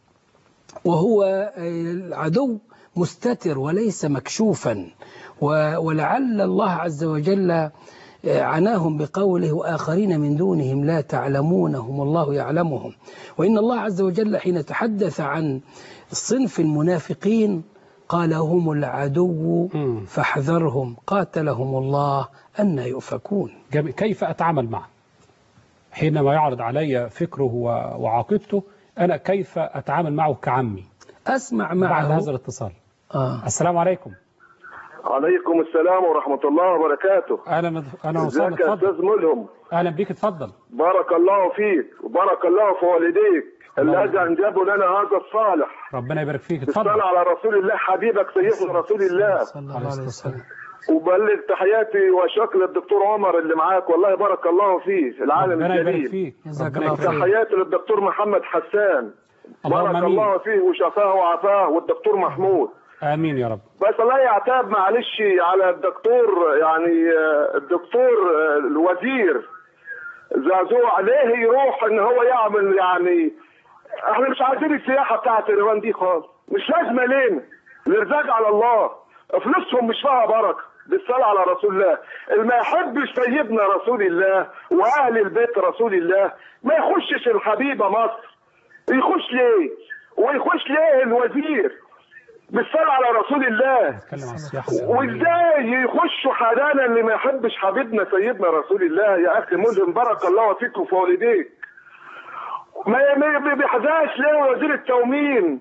وهو العدو مستتر وليس مكشوفا، ولعل الله عز وجل عناهم بقوله: وآخرين من دونهم لا تعلمونهم الله يعلمهم. وإن الله عز وجل حين تحدث عن صنف المنافقين قال: هم العدو فاحذرهم قاتلهم الله أن يؤفكون. كيف أتعامل معه حينما يعرض علي فكره وعقيدته؟ أنا كيف أتعامل معه كعمي؟ أسمع معه بعد هذا الاتصال. آه. السلام عليكم. عليكم السلام ورحمة الله وبركاته. اهلا اهلا وسهلا. ازيك يا استاذ ملهم؟ اهلا بيك، اتفضل. بارك الله فيك وبارك الله في والديك الذي انجبوا لنا هذا الصالح. ربنا يبارك فيك، اتفضل. بالصلاة على رسول الله حبيبك سيدنا رسول الله صلى الله عليه وسلم. وبلغ تحياتي وشكر للدكتور عمر اللي معاك، والله بارك الله فيه العالم ربنا الجليل. يبارك فيك. جزاك الله خير. تحياتي للدكتور محمد حسان، بارك اللهم الله آمين. فيه وشفاه وعافاه، والدكتور محمود. امين يا رب. بس الله يعتاب معلش على الدكتور، يعني آه، الدكتور آه، الوزير زعزوع ليه يروح ان هو يعمل، يعني احنا مش عايزين السياحه بتاعت ايران دي خالص، مش لازمه لينا، الارزاق على الله، فلوسهم مش فيها بركه. بالصلاه على رسول الله، اللي ما يحبش سيدنا رسول الله واهل البيت رسول الله ما يخشش الحبيبه مصر. يخش ليه؟ ويخش ليه الوزير؟ بالصلاة على رسول الله. وازاي يخشوا حدانا اللي ما يحبش حبيبنا سيدنا رسول الله؟ يا اخي ملهم بارك الله فيك وفي والديك. ما ما بيحزاش ليه وزير التومين؟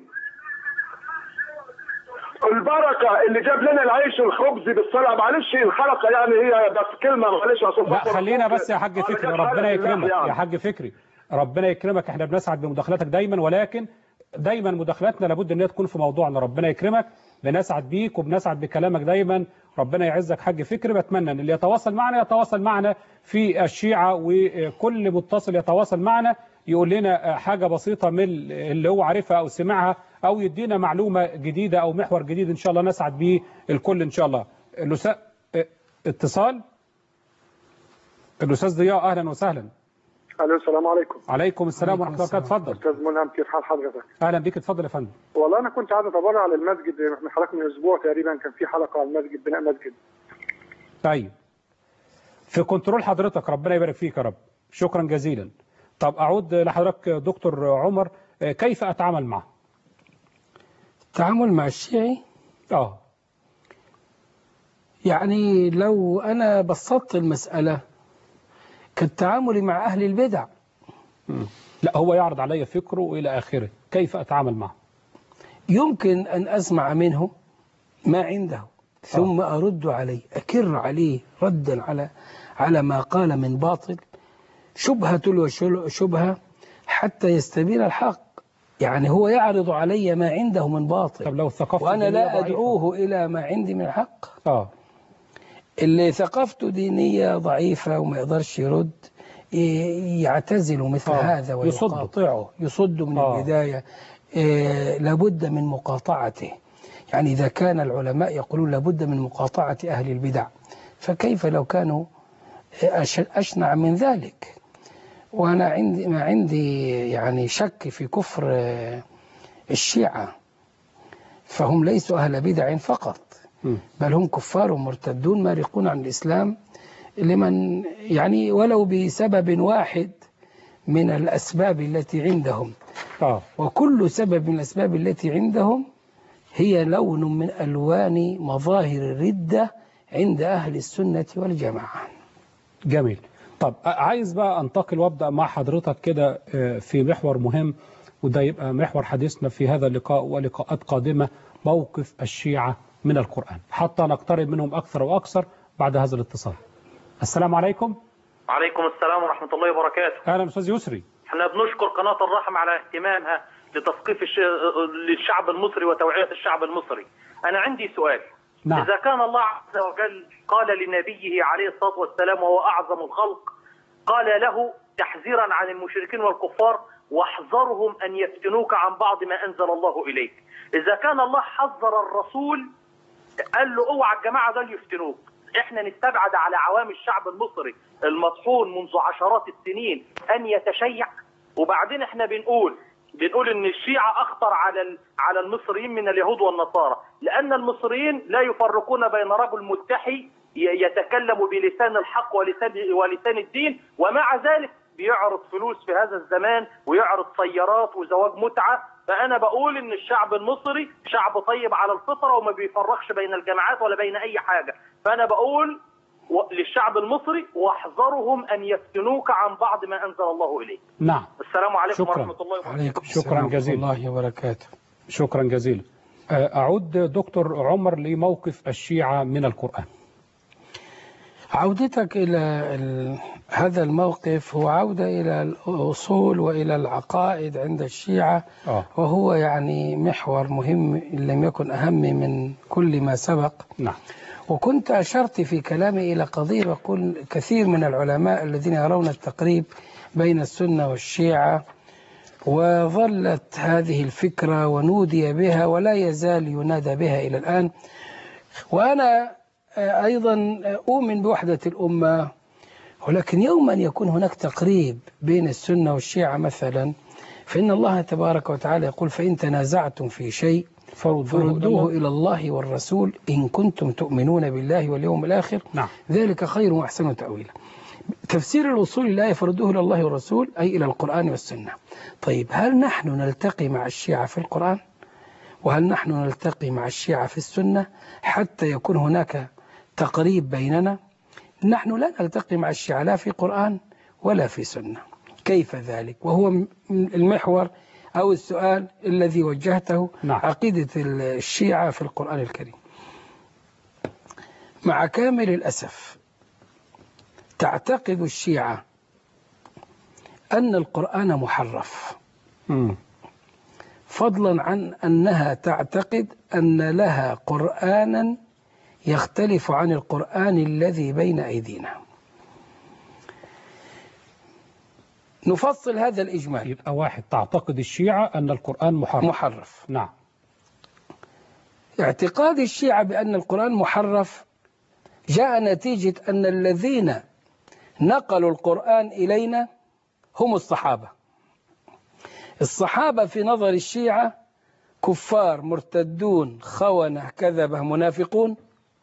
البركه اللي جاب لنا العيش والخبز بالصلاه. معلش الحلقه يعني هي بس كلمه، معلش عشان لا خلينا بس يا حاج فكري، ربنا يكرمك يا حاج فكري، ربنا يكرمك. احنا بنسعد بمداخلاتك دايما، ولكن دايما مداخلاتنا لابد ان هي تكون في موضوعنا. ربنا يكرمك، بنسعد بيك وبنسعد بكلامك دايما. ربنا يعزك حاج فكري. بتمنى ان اللي يتواصل معنا يتواصل معنا في الشيعة، وكل متصل يتواصل معنا يقول لنا حاجة بسيطة من اللي هو عارفها او سمعها، او يدينا معلومة جديدة او محور جديد ان شاء الله نسعد بيه الكل ان شاء الله. الأستاذ اتصال الاستاذ ضياء، اهلا وسهلا. الو السلام عليكم. عليكم السلام ورحمه الله وبركاته. اتفضل استاذ ملهم، كيف حال حضرتك؟ اهلا بيك، اتفضل يا فندم. والله انا كنت عايز اتبرع للمسجد من حضرتك من اسبوع تقريبا، كان في حلقه على المسجد، بناء مسجد. طيب في كنترول حضرتك، ربنا يبارك فيك يا رب، شكرا جزيلا. طب اعود لحضرتك دكتور عمر، كيف اتعامل معه؟ التعامل مع الشيعي اه يعني لو انا بسطت المساله كالتعامل مع اهل البدع. م. لا هو يعرض علي فكره والى اخره، كيف اتعامل معه؟ يمكن ان اسمع منه ما عنده ثم آه. ارد عليه، اكر عليه ردا على على ما قال من باطل، شبهه تلو شبهه حتى يستبين الحق. يعني هو يعرض علي ما عنده من باطل، طب لو ثقافته وانا لا ادعوه الى ما عندي من حق. اه اللي ثقافته دينيه ضعيفه وما يقدرش يرد يعتزل مثل آه. هذا ويقاطعه، يصد من آه. البدايه. إيه لابد من مقاطعته. يعني اذا كان العلماء يقولون لابد من مقاطعه اهل البدع، فكيف لو كانوا اشنع من ذلك؟ وأنا عندي ما عندي يعني شك في كفر الشيعة، فهم ليسوا أهل بدع فقط، بل هم كفار مرتدون مارقون عن الإسلام لمن يعني ولو بسبب واحد من الأسباب التي عندهم. وكل سبب من الأسباب التي عندهم هي لون من ألوان مظاهر الردة عند أهل السنة والجماعة. جميل. طب عايز بقى انتقل وابدا مع حضرتك كده في محور مهم، وده يبقى محور حديثنا في هذا اللقاء ولقاءات قادمه، موقف الشيعة من القرآن، حتى نقترب منهم اكثر واكثر بعد هذا الاتصال. السلام عليكم. وعليكم السلام ورحمه الله وبركاته. اهلا استاذ يسري. احنا بنشكر قناه الرحم على اهتمامها لتثقيف الش... للشعب المصري وتوعيه الشعب المصري. انا عندي سؤال. نعم. إذا كان الله عز وجل قال لنبيه عليه الصلاة والسلام وهو أعظم الخلق، قال له تحذيرا عن المشركين والكفار: واحذرهم أن يفتنوك عن بعض ما أنزل الله إليك. إذا كان الله حذر الرسول قال له اوعى الجماعة دول يفتنوك، احنا نستبعد على عوام الشعب المصري المطحون منذ عشرات السنين أن يتشيع؟ وبعدين احنا بنقول بنقول ان الشيعة اخطر على على المصريين من اليهود والنصارى، لان المصريين لا يفرقون بين رجل متحي يتكلم بلسان الحق ولسان ولسان الدين، ومع ذلك بيعرض فلوس في هذا الزمان ويعرض سيارات وزواج متعة. فانا بقول ان الشعب المصري شعب طيب على الفطرة وما بيفرقش بين الجماعات ولا بين اي حاجة. فانا بقول للشعب المصري: واحذرهم أن يفتنوك عن بعض ما أنزل الله إليك. نعم. السلام عليكم شكرا. ورحمة الله وبركاته. شكرا جزيلا. الله وبركاته. شكرا جزيلا. أعود دكتور عمر لموقف الشيعة من القرآن. عودتك إلى ال... هذا الموقف هو عودة إلى الأصول وإلى العقائد عند الشيعة آه. وهو يعني محور مهم إن لم يكن أهم من كل ما سبق. نعم. وكنت أشرت في كلامي إلى قضية وقل كثير من العلماء الذين يرون التقريب بين السنة والشيعة، وظلت هذه الفكرة ونودي بها ولا يزال ينادى بها إلى الآن. وأنا أيضا أؤمن بوحدة الأمة، ولكن يوما يكون هناك تقريب بين السنة والشيعة مثلا، فإن الله تبارك وتعالى يقول فإن تنازعتم في شيء فردوه إلى الله والرسول إن كنتم تؤمنون بالله واليوم الآخر. نعم. ذلك خير وأحسن تأويلا. تفسير الوصول الآية فردوه إلى الله والرسول أي إلى القرآن والسنة. طيب هل نحن نلتقي مع الشيعة في القرآن؟ وهل نحن نلتقي مع الشيعة في السنة حتى يكون هناك تقريب بيننا؟ نحن لا نلتقي مع الشيعة لا في قرآن ولا في سنة. كيف ذلك؟ وهو المحور أو السؤال الذي وجهته. نعم. عقيدة الشيعة في القرآن الكريم. مع كامل الأسف تعتقد الشيعة أن القرآن محرف، م. فضلا عن أنها تعتقد أن لها قرآنا يختلف عن القرآن الذي بين أيدينا. نفصل هذا الإجمال. يبقى واحد، تعتقد الشيعة أن القرآن محرف. محرف. نعم. اعتقاد الشيعة بأن القرآن محرف جاء نتيجة أن الذين نقلوا القرآن إلينا هم الصحابة. الصحابة في نظر الشيعة كفار مرتدون خونة كذبة منافقون،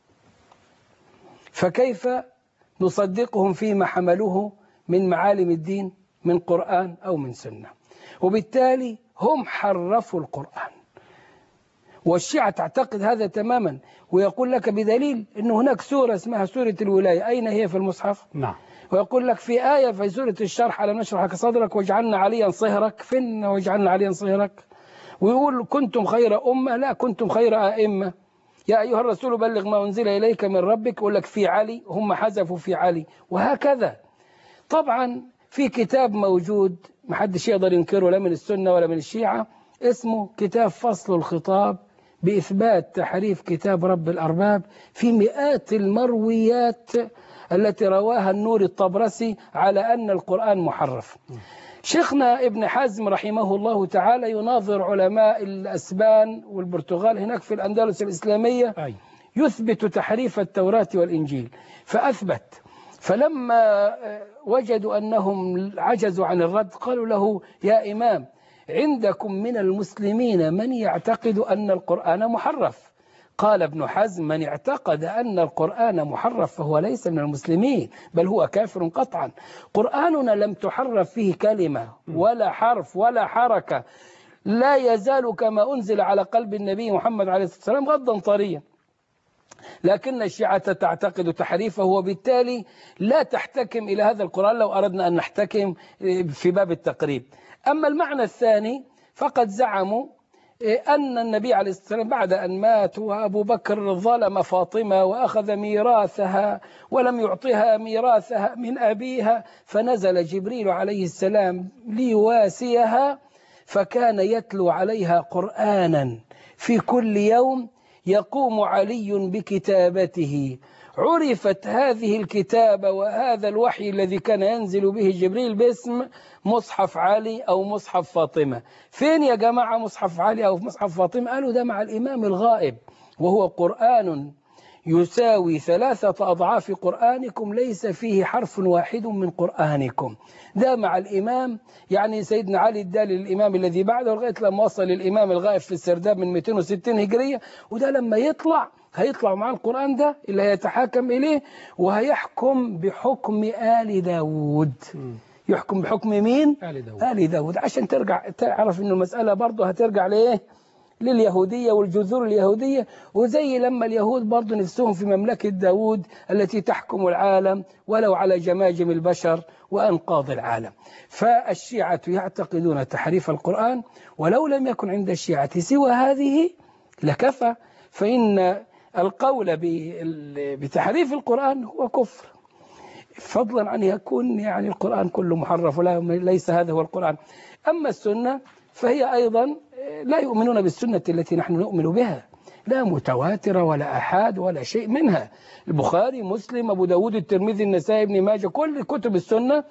فكيف نصدقهم فيما حملوه من معالم الدين من قرآن أو من سنة؟ وبالتالي هم حرفوا القرآن، والشيعة تعتقد هذا تماما، ويقول لك بدليل أن هناك سورة اسمها سورة الولاية، أين هي في المصحف؟ نعم. ويقول لك في آية في سورة الشرح ألم نشرح لك صدرك وجعلنا عليا صهرك، فين وجعلنا عليا صهرك؟ ويقول كنتم خير أمة، لا كنتم خير أئمة، يا أيها الرسول بلغ ما أنزل إليك من ربك، يقول لك في علي، هم حذفوا في علي، وهكذا. طبعا في كتاب موجود محدش يقدر ينكره لا من السنة ولا من الشيعة، اسمه كتاب فصل الخطاب بإثبات تحريف كتاب رب الأرباب، في مئات المرويات التي رواها النور الطبرسي على أن القرآن محرف. شيخنا ابن حزم رحمه الله تعالى يناظر علماء الأسبان والبرتغال هناك في الأندلس الإسلامية، يثبت تحريف التوراة والإنجيل، فأثبت. فلما وجدوا أنهم عجزوا عن الرد قالوا له يا إمام عندكم من المسلمين من يعتقد أن القرآن محرف؟ قال ابن حزم من اعتقد أن القرآن محرف فهو ليس من المسلمين بل هو كافر قطعا. قرآننا لم تحرف فيه كلمة ولا حرف ولا حركة، لا يزال كما أنزل على قلب النبي محمد عليه الصلاة والسلام غضا طريا، لكن الشيعة تعتقد تحريفه، وبالتالي لا تحتكم إلى هذا القرآن لو أردنا أن نحتكم في باب التقريب. أما المعنى الثاني فقد زعموا أن النبي عليه الصلاة والسلام بعد أن مات وأبو بكر ظلم فاطمة وأخذ ميراثها ولم يعطيها ميراثها من أبيها، فنزل جبريل عليه السلام ليواسيها، فكان يتلو عليها قرآنا في كل يوم يقوم علي بكتابته. عرفت هذه الكتابة وهذا الوحي الذي كان ينزل به جبريل باسم مصحف علي أو مصحف فاطمة. فين يا جماعة مصحف علي أو مصحف فاطمة؟ قالوا ده مع الإمام الغائب، وهو قرآن يساوي ثلاثة أضعاف قرآنكم ليس فيه حرف واحد من قرآنكم. ده مع الإمام، يعني سيدنا علي الدالي الإمام الذي بعده لغاية لما وصل الإمام الغائب في السرداب من مئتين وستين هجرية، وده لما يطلع هيطلع مع القرآن ده اللي هيتحاكم إليه وهيحكم بحكم آل داود. يحكم بحكم مين؟ آل داود. آل داود، عشان ترجع تعرف إنه المسألة برضه هترجع لإيه؟ لليهودية والجذور اليهودية. وزي لما اليهود برضو نفسهم في مملكة داود التي تحكم العالم ولو على جماجم البشر وأنقاض العالم. فالشيعة يعتقدون تحريف القرآن، ولو لم يكن عند الشيعة سوى هذه لكفى، فإن القول بتحريف القرآن هو كفر، فضلا عن يكون يعني القرآن كله محرف، ولا ليس هذا هو القرآن. أما السنة فهي أيضا لا يؤمنون بالسنة التي نحن نؤمن بها، لا متواترة ولا أحاد ولا شيء منها. البخاري، مسلم، أبو داود، الترمذي، النسائي، ابن ماجه، كل كتب السنة،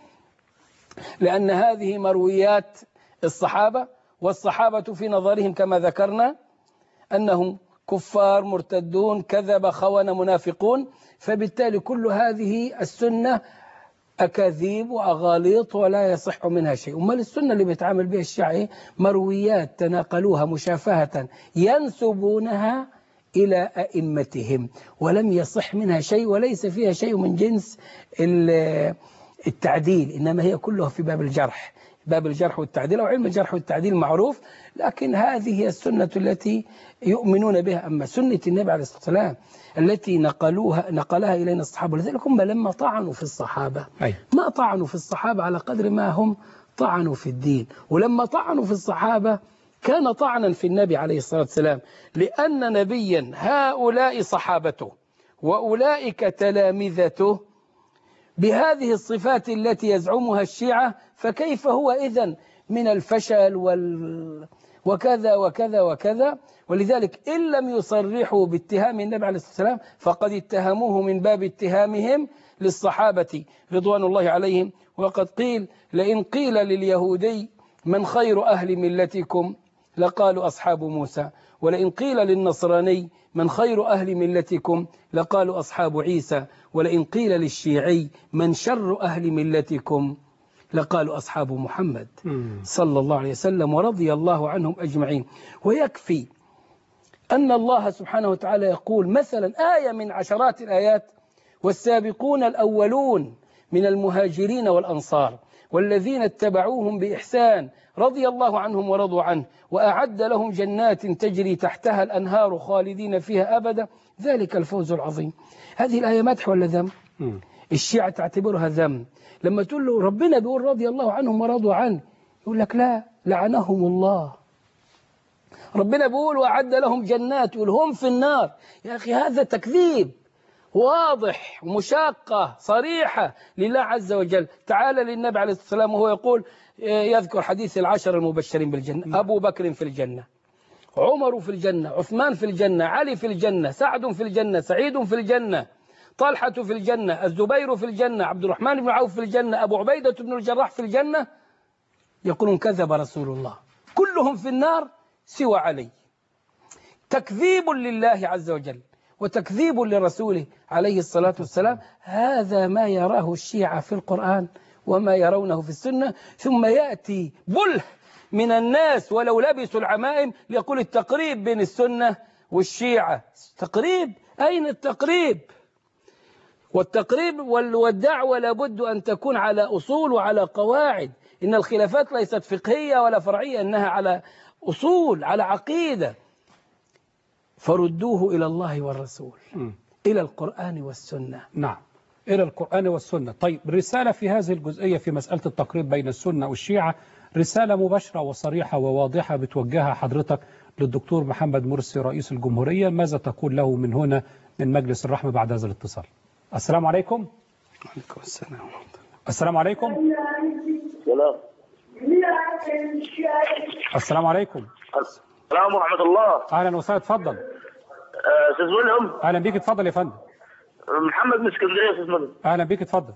لأن هذه مرويات الصحابة، والصحابة في نظرهم كما ذكرنا أنهم كفار مرتدون كذب خونة منافقون، فبالتالي كل هذه السنة أكاذيب وأغاليط ولا يصح منها شيء. أمال السنة اللي بيتعامل بها الشيعة مرويات تناقلوها مشافهة ينسبونها إلى أئمتهم، ولم يصح منها شيء، وليس فيها شيء من جنس التعديل، إنما هي كلها في باب الجرح، باب الجرح والتعديل، أو علم الجرح والتعديل معروف، لكن هذه هي السنة التي يؤمنون بها. أما سنة النبي عليه الصلاة والسلام التي نقلوها نقلها إلينا الصحابة، لذلك هم لما طعنوا في الصحابة أي. ما طعنوا في الصحابة على قدر ما هم طعنوا في الدين، ولما طعنوا في الصحابة كان طعنا في النبي عليه الصلاة والسلام، لأن نبيا هؤلاء صحابته وأولئك تلامذته بهذه الصفات التي يزعمها الشيعة، فكيف هو إذن من الفشل وال... وكذا وكذا وكذا. ولذلك إن لم يصرحوا باتهام النبي عليه الصلاة والسلام فقد اتهموه من باب اتهامهم للصحابة رضوان الله عليهم. وقد قيل: لئن قيل لليهودي من خير أهل ملتكم لقالوا أصحاب موسى، ولئن قيل للنصراني من خير أهل ملتكم لقالوا أصحاب عيسى، ولئن قيل للشيعي من شر أهل ملتكم لقالوا أصحاب محمد صلى الله عليه وسلم، ورضي الله عنهم أجمعين. ويكفي أن الله سبحانه وتعالى يقول مثلا آية من عشرات الآيات: والسابقون الأولون من المهاجرين والأنصار والذين اتبعوهم بإحسان رضي الله عنهم ورضوا عنه وأعد لهم جنات تجري تحتها الأنهار خالدين فيها أبدا ذلك الفوز العظيم. هذه الآية مدح ولا ذم؟ الشيعة تعتبرها ذم. لما تقول له ربنا بيقول رضي الله عنهم ورضوا عنه، يقول لك لا، لعنهم الله. ربنا بيقول وأعد لهم جنات، يقول هم في النار. يا أخي هذا تكذيب واضح ومشاقة صريحة لله عز وجل. تعال للنبي عليه الصلاة والسلام وهو يقول، يذكر حديث العشر المبشرين بالجنة: أبو بكر في الجنة، عمر في الجنة، عثمان في الجنة، علي في الجنة، سعد في الجنة، سعيد في الجنة، طلحة في الجنة، الزبير في الجنة، عبد الرحمن بن عوف في الجنة، أبو عبيدة بن الجراح في الجنة. يقولون كذب رسول الله، كلهم في النار سوى علي. تكذيب لله عز وجل وتكذيب لرسوله عليه الصلاة والسلام. هذا ما يراه الشيعة في القرآن وما يرونه في السنة. ثم يأتي بله من الناس ولو لبسوا العمائم ليقول التقريب بين السنة والشيعة. تقريب؟ أين التقريب؟ والتقريب والدعوة لابد أن تكون على أصول وعلى قواعد. إن الخلافات ليست فقهية ولا فرعية، إنها على أصول، على عقيدة. فردوه إلى الله والرسول، م. إلى القرآن والسنة. نعم، إلى القرآن والسنة. طيب، رسالة في هذه الجزئية في مسألة التقريب بين السنة والشيعة، رسالة مباشرة وصريحة وواضحة بتوجهها حضرتك للدكتور محمد مرسي رئيس الجمهورية. ماذا تقول له من هنا من مجلس الرحمة بعد هذا الاتصال؟ السلام عليكم. وعليكم السلام. السلام عليكم. السلام. السلام عليكم. السلام ورحمة الله. أهلا وسهلا، اتفضل. أستاذ ملهم. أهلا بيك، اتفضل يا فندم. محمد من اسكندرية. أستاذ ملهم. أهلا بيك، اتفضل.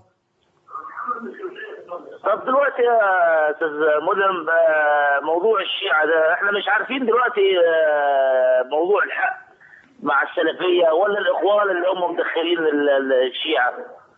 طب دلوقتي يا أستاذ ملهم، موضوع الشيعة ده احنا مش عارفين دلوقتي موضوع الحق مع السلفية ولا الإخوان اللي هم مدخلين الشيعة.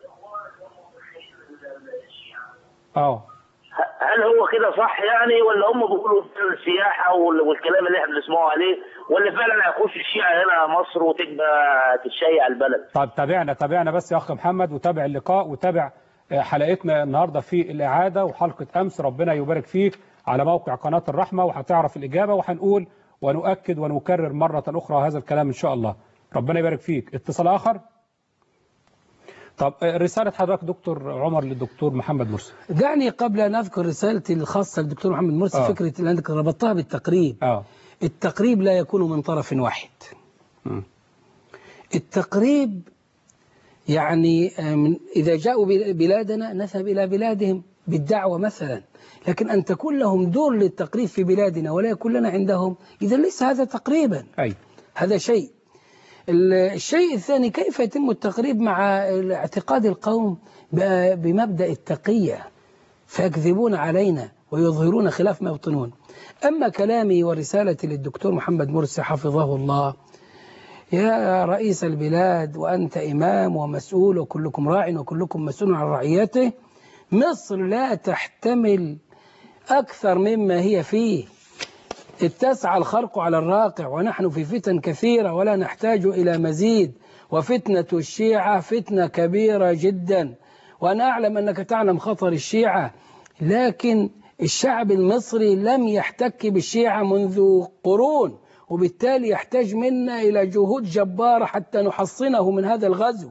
اه هل هو كده صح يعني، ولا هم بيقولوا السياحة والكلام اللي احنا بنسمعه عليه، ولا فعلا هيخش الشيعة هنا مصر وتبقى تشيع البلد؟ طب تابعنا تابعنا بس يا أخ محمد، وتابع اللقاء وتابع حلقتنا النهاردة في الإعادة وحلقة أمس. ربنا يبارك فيك على موقع قناة الرحمة، وهتعرف الإجابة، وهنقول ونؤكد ونكرر مرة أخرى هذا الكلام إن شاء الله. ربنا يبارك فيك. اتصال آخر. طب رسالة حضرتك دكتور عمر للدكتور محمد مرسي. دعني قبل أن أذكر رسالتي الخاصة للدكتور محمد مرسي آه. فكرة لأنك ربطتها بالتقريب. آه. التقريب لا يكون من طرف واحد. م. التقريب يعني من إذا جاءوا بلادنا نذهب إلى بلادهم بالدعوة مثلا، لكن أن تكون لهم دور للتقريب في بلادنا ولا يكون لنا عندهم، إذا ليس هذا تقريبا. أي. هذا شيء. الشيء الثاني، كيف يتم التقريب مع اعتقاد القوم بمبدأ التقية فيكذبون علينا ويظهرون خلاف ما يبطنون. أما كلامي ورسالتي للدكتور محمد مرسي حفظه الله، يا رئيس البلاد وأنت إمام ومسؤول وكلكم راع وكلكم مسؤول عن رعيته، مصر لا تحتمل أكثر مما هي فيه. اتسع الخرق على الراقع ونحن في فتن كثيرة ولا نحتاج إلى مزيد، وفتنة الشيعة فتنة كبيرة جدا، وأنا أعلم أنك تعلم خطر الشيعة، لكن الشعب المصري لم يحتك بالشيعة منذ قرون، وبالتالي يحتاج منا إلى جهود جبارة حتى نحصنه من هذا الغزو.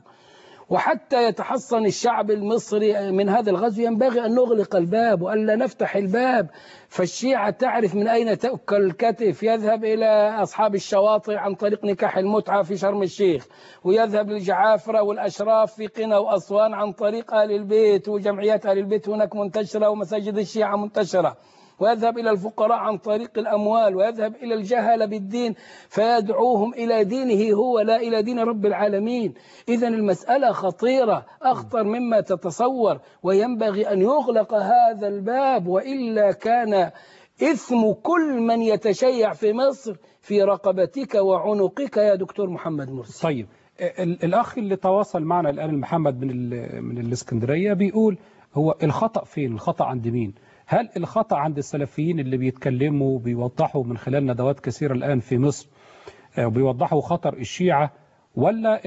وحتى يتحصن الشعب المصري من هذا الغزو ينبغي أن نغلق الباب وألا نفتح الباب. فالشيعة تعرف من أين تأكل الكتف، يذهب إلى أصحاب الشواطئ عن طريق نكاح المتعة في شرم الشيخ، ويذهب للجعافرة والأشراف في قنا وأسوان عن طريق آل البيت، وجمعيات آل البيت هناك منتشرة ومساجد الشيعة منتشرة، ويذهب إلى الفقراء عن طريق الأموال، ويذهب إلى الجهل بالدين فيدعوهم إلى دينه هو لا إلى دين رب العالمين. إذن المسألة خطيرة أخطر مما تتصور، وينبغي أن يغلق هذا الباب، وإلا كان إثم كل من يتشيع في مصر في رقبتك وعنقك يا دكتور محمد مرسي. طيب الأخ اللي تواصل معنا الآن محمد من من الإسكندرية بيقول هو الخطأ فين؟ الخطأ عند مين؟ هل الخطأ عند السلفيين اللي بيتكلموا بيوضحوا من خلال ندوات كثيرة الآن في مصر وبيوضحوا خطر الشيعة، ولا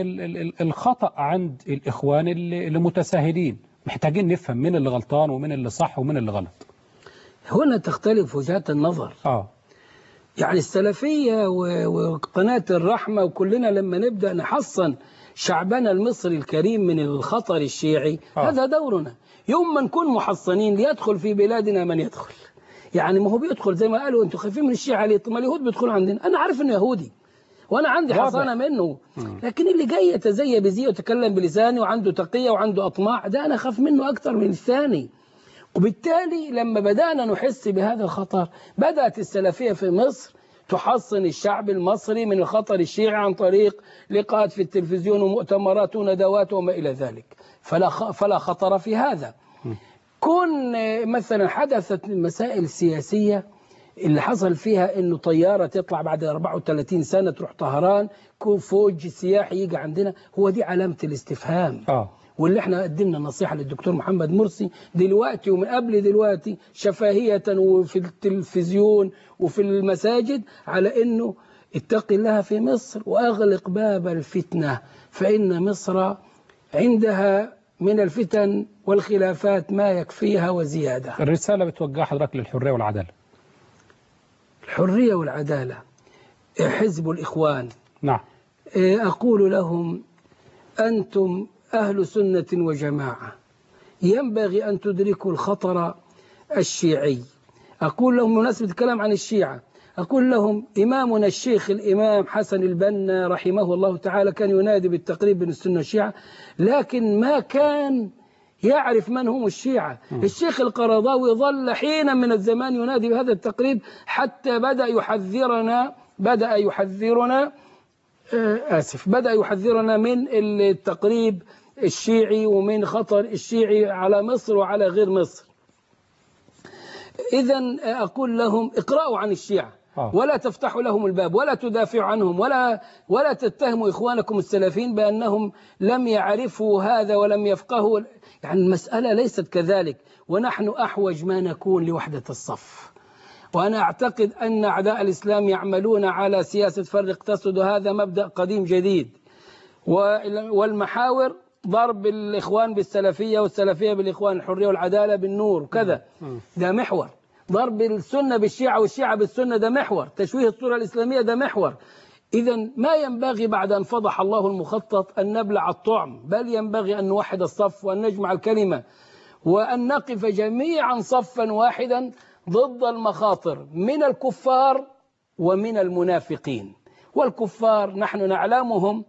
الخطأ عند الإخوان اللي متساهلين؟ محتاجين نفهم مين اللي غلطان ومين اللي صح ومين اللي غلط. هنا تختلف وجهات النظر. آه. يعني السلفية وقناة الرحمة وكلنا لما نبدأ نحصن شعبنا المصري الكريم من الخطر الشيعي آه. هذا دورنا. يوم ما نكون محصنين ليدخل في بلادنا من يدخل، يعني ما هو بيدخل زي ما قالوا انتوا خايفين من الشيعة ليه؟ طب ما اليهود بيدخلوا عندنا، انا عارف انه يهودي وانا عندي حصانه منه، لكن اللي جاي يتزيى بزي ويتكلم بلساني وعنده تقية وعنده اطماع، ده انا اخاف منه اكثر من الثاني. وبالتالي لما بدأنا نحس بهذا الخطر بدأت السلفية في مصر تحصن الشعب المصري من الخطر الشيعي عن طريق لقاءات في التلفزيون ومؤتمرات وندوات وما إلى ذلك، فلا فلا خطر في هذا. كون مثلا حدثت مسائل سياسية اللي حصل فيها انه طيارة تطلع بعد أربعة وثلاثين سنة تروح طهران، فوج سياحي يجي عندنا، هو دي علامة الاستفهام. آه. واللي احنا قدمنا نصيحة للدكتور محمد مرسي دلوقتي ومن قبل دلوقتي شفاهية وفي التلفزيون وفي المساجد على انه اتق الله في مصر واغلق باب الفتنة، فإن مصر عندها من الفتن والخلافات ما يكفيها وزيادة. الرسالة بتوجه حضرتك للحرية والعدالة. الحرية والعدالة حزب الإخوان. نعم. أقول لهم أنتم أهل سنة وجماعة، ينبغي أن تدركوا الخطر الشيعي. أقول لهم بمناسبة الكلام عن الشيعة، أقول لهم إمامنا الشيخ الإمام حسن البنا رحمه الله تعالى كان ينادي بالتقريب بين السنة والشيعة، لكن ما كان يعرف من هم الشيعة. م. الشيخ القرضاوي ظل حينا من الزمان ينادي بهذا التقريب حتى بدأ يحذرنا بدأ يحذرنا آسف بدأ يحذرنا من التقريب الشيعي ومن خطر الشيعي على مصر وعلى غير مصر. إذن أقول لهم اقرأوا عن الشيعة ولا تفتحوا لهم الباب ولا تدافعوا عنهم ولا ولا تتهموا إخوانكم السلفيين بأنهم لم يعرفوا هذا ولم يفقهوا. يعني المسألة ليست كذلك، ونحن أحوج ما نكون لوحدة الصف. وأنا أعتقد أن أعداء الإسلام يعملون على سياسة فرق تسد، هذا مبدأ قديم جديد، والمحاور ضرب الإخوان بالسلفية والسلفية بالإخوان، الحرية والعدالة بالنور وكذا، ده محور. ضرب السنة بالشيعة والشيعة بالسنة ده محور. تشويه الصورة الإسلامية ده محور. إذا ما ينبغي بعد أن فضح الله المخطط أن نبلع الطعم، بل ينبغي أن نوحد الصف وأن نجمع الكلمة وأن نقف جميعا صفا واحدا ضد المخاطر من الكفار ومن المنافقين. والكفار نحن نعلمهم،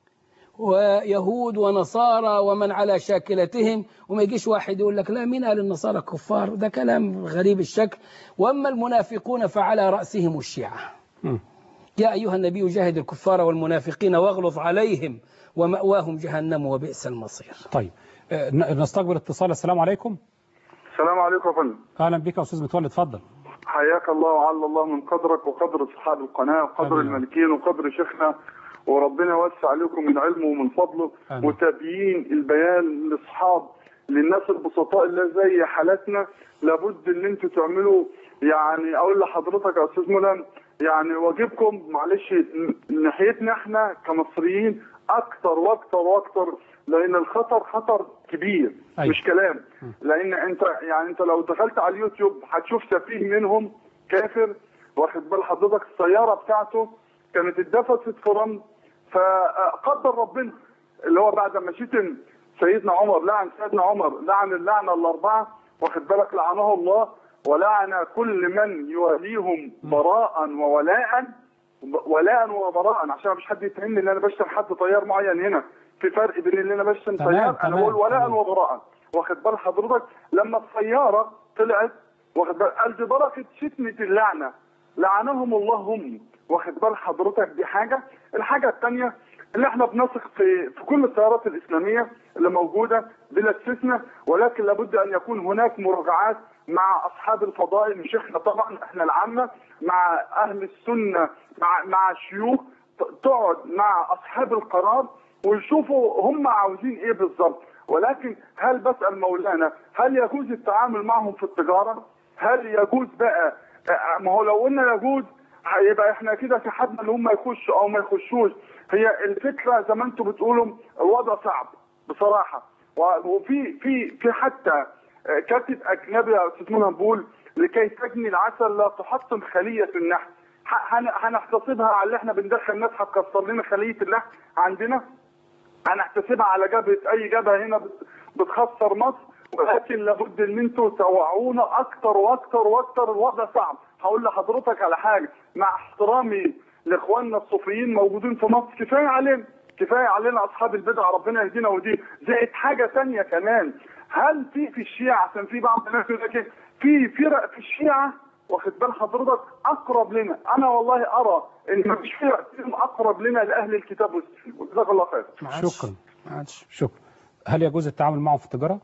ويهود ونصارى ومن على شاكلتهم، وما يجيش واحد يقول لك لا مين قال النصارى كفار، ده كلام غريب الشكل. وأما المنافقون فعلى رأسهم الشيعة. م. يا أيها النبي جاهد الكفار والمنافقين واغلظ عليهم ومأواهم جهنم وبئس المصير. طيب نستقبل اتصال. السلام عليكم. السلام عليكم يا فندم. أهلا بك يا أستاذ متولي، اتفضل. حياك الله وعلى الله من قدرك وقدر أصحاب القناة وقدر الملكين وقدر شيخنا، وربنا يوسع عليكم من علمه ومن فضله وتبيين البيان لأصحاب للناس البسطاء اللي زي حالتنا. لابد ان انتوا تعملوا، يعني اقول لحضرتك يا استاذ ملهم، يعني واجبكم معلش ناحيتنا احنا كمصريين اكتر واكتر واكتر، لان الخطر خطر كبير. أيوة. مش كلام، لان انت يعني انت لو دخلت على اليوتيوب هتشوف سفيه منهم كافر واخد بال حضرتك السياره بتاعته كانت اتدفست في رمل، فقدر ربنا اللي هو بعد ما شتم سيدنا عمر، لعن سيدنا عمر، لعن اللعنه الاربعه واخد بالك، لعنه الله ولعن كل من يواليهم براء وولاء ولاء وبراء، عشان مفيش حد يتهمني ان انا بشتم حد طيار معين. هنا في فرق بين اللي انا بشتم طيار، انا بقول ولاء وبراء واخد بال حضرتك. لما السياره طلعت واخد بال قال دي بركه شتمه اللعنه لعنهم الله هم واخد بال حضرتك. دي حاجه. الحاجه الثانيه اللي احنا بنثق في في كل التيارات الاسلاميه اللي موجوده بلا استثناء، ولكن لابد ان يكون هناك مراجعات مع اصحاب الفضائل، مش احنا طبعا، احنا العامه، مع اهل السنه، مع مع الشيوخ، تقعد مع اصحاب القرار ويشوفوا هم عاوزين ايه بالظبط. ولكن هل بسأل مولانا هل يجوز التعامل معهم في التجاره؟ هل يجوز بقى؟ ما هو لو قلنا يجوز يبقى احنا كده في حدنا ان هم يخشوا او ما يخشوش. هي الفكره زي ما انتم بتقولوا الوضع صعب بصراحه، وفي في في حتى كاتب اجنبي يا استاذ منى بيقول لكي تجني العسل لا تحطم خليه النحل. هنحتسبها على اللي احنا بندخل ناس هتكسر لنا خليه النحل عندنا، هنحتسبها على جبهه اي جبهه هنا بتخسر مصر. ولكن لابد ان انتوا توعونا اكتر واكتر واكتر. الوضع صعب. هقول لحضرتك على حاجه، مع احترامي لاخواننا الصوفيين موجودين في مصر، كفايه علينا كفايه علينا اصحاب البدع، ربنا يهدينا ودي. زائد حاجه ثانيه كمان، هل في في الشيعه، عشان في بعض الناس يقول لك في فرق في الشيعه واخد بال حضرتك اقرب لنا، انا والله ارى ان مفيش فرق فيهم اقرب لنا لاهل الكتاب والسنه. جزاك الله خير. شكرا. شكرا. هل يجوز التعامل معهم في التجاره؟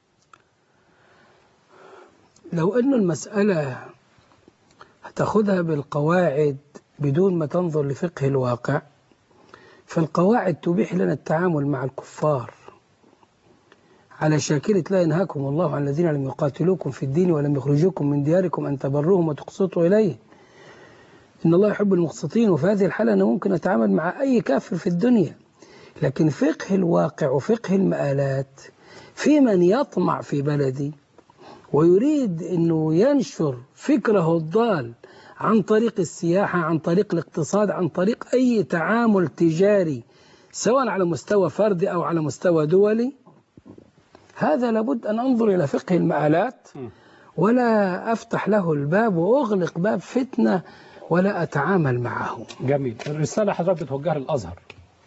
لو أن المسألة هتاخدها بالقواعد بدون ما تنظر لفقه الواقع، فالقواعد تبيح لنا التعامل مع الكفار على شاكلة لا ينهاكم الله عن الذين لم يقاتلوكم في الدين ولم يخرجوكم من دياركم أن تبروهم وتقسطوا إليه إن الله يحب المقسطين. وفي هذه الحالة أنا ممكن أتعامل مع أي كافر في الدنيا. لكن فقه الواقع وفقه المآلات، في من يطمع في بلدي ويريد أنه ينشر فكره الضال عن طريق السياحة، عن طريق الاقتصاد، عن طريق أي تعامل تجاري سواء على مستوى فردي أو على مستوى دولي، هذا لابد أن أنظر إلى فقه المآلات ولا أفتح له الباب وأغلق باب فتنة ولا أتعامل معه. جميل. الرسالة حضرتك بتوجهها للأزهر.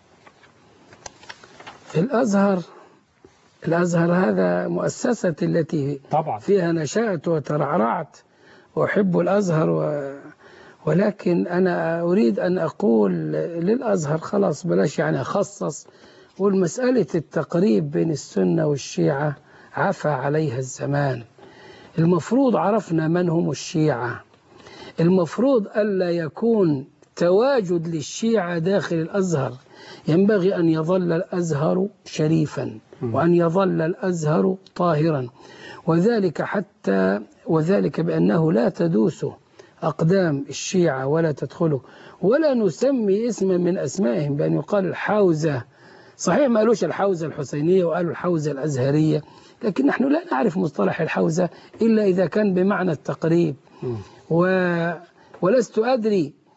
الأزهر الأزهر هذا مؤسسة التي طبعا فيها نشأت وترعرعت، وأحب الأزهر و... ولكن أنا أريد أن أقول للأزهر خلاص بلاش يعني أخصص، والمسألة التقريب بين السنة والشيعة عفى عليها الزمان. المفروض عرفنا من هم الشيعة، المفروض ألا يكون تواجد للشيعة داخل الأزهر. ينبغي أن يظل الأزهر شريفا وأن يظل الأزهر طاهرا، وذلك حتى وذلك بأنه لا تدوس أقدام الشيعة ولا تدخله، ولا نسمي اسما من أسمائهم بأن يقال الحوزة. صحيح ما قالوش الحوزة الحسينية وقالوا الحوزة الأزهرية، لكن نحن لا نعرف مصطلح الحوزة إلا إذا كان بمعنى التقريب. و... ولست أدري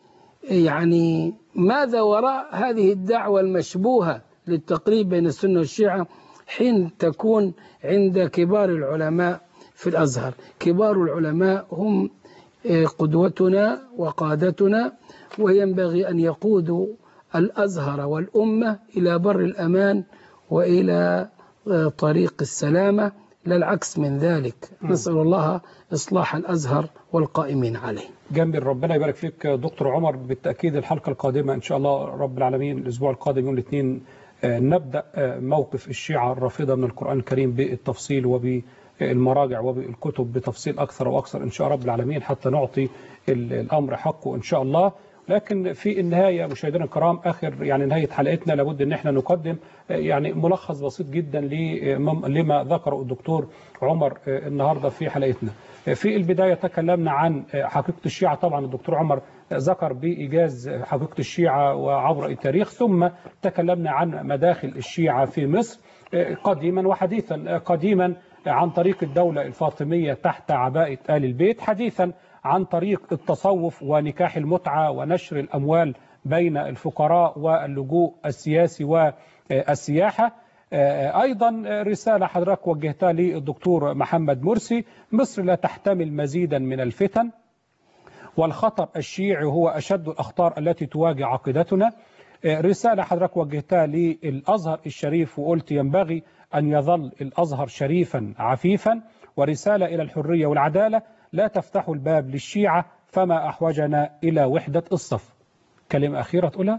يعني ماذا وراء هذه الدعوة المشبوهة للتقريب بين السنة والشيعة حين تكون عند كبار العلماء في الأزهر؟ كبار العلماء هم قدوتنا وقادتنا، وينبغي أن يقودوا الأزهر والأمة إلى بر الأمان وإلى طريق السلامة، لا العكس من ذلك. نسأل الله إصلاح الأزهر والقائمين عليه. جميل، ربنا يبارك فيك دكتور عمر. بالتأكيد الحلقة القادمة إن شاء الله رب العالمين الأسبوع القادم يوم الاثنين نبدأ موقف الشيعة الرافضة من القرآن الكريم بالتفصيل وبالمراجع وبالكتب بتفصيل أكثر وأكثر إن شاء رب العالمين، حتى نعطي الأمر حقه إن شاء الله. لكن في النهاية مشاهدينا الكرام، آخر يعني نهاية حلقتنا لابد أن احنا نقدم يعني ملخص بسيط جدا لما ذكره الدكتور عمر النهاردة في حلقتنا. في البداية تكلمنا عن حقيقة الشيعة، طبعا الدكتور عمر ذكر بإيجاز حقيقة الشيعة وعبر التاريخ، ثم تكلمنا عن مداخل الشيعة في مصر قديما وحديثا، قديما عن طريق الدولة الفاطمية تحت عباءة آل البيت، حديثا عن طريق التصوف ونكاح المتعة ونشر الأموال بين الفقراء واللجوء السياسي والسياحة. أيضا رسالة حضرتك وجهتها للدكتور محمد مرسي: مصر لا تحتمل مزيدا من الفتن، والخطر الشيعي هو أشد الأخطار التي تواجه عقيدتنا. رسالة حضرتك وجهتها للأزهر الشريف وقلت ينبغي أن يظل الأزهر شريفا عفيفا. ورسالة إلى الحرية والعدالة: لا تفتحوا الباب للشيعة فما أحوجنا إلى وحدة الصف. كلمة أخيرة تقولها؟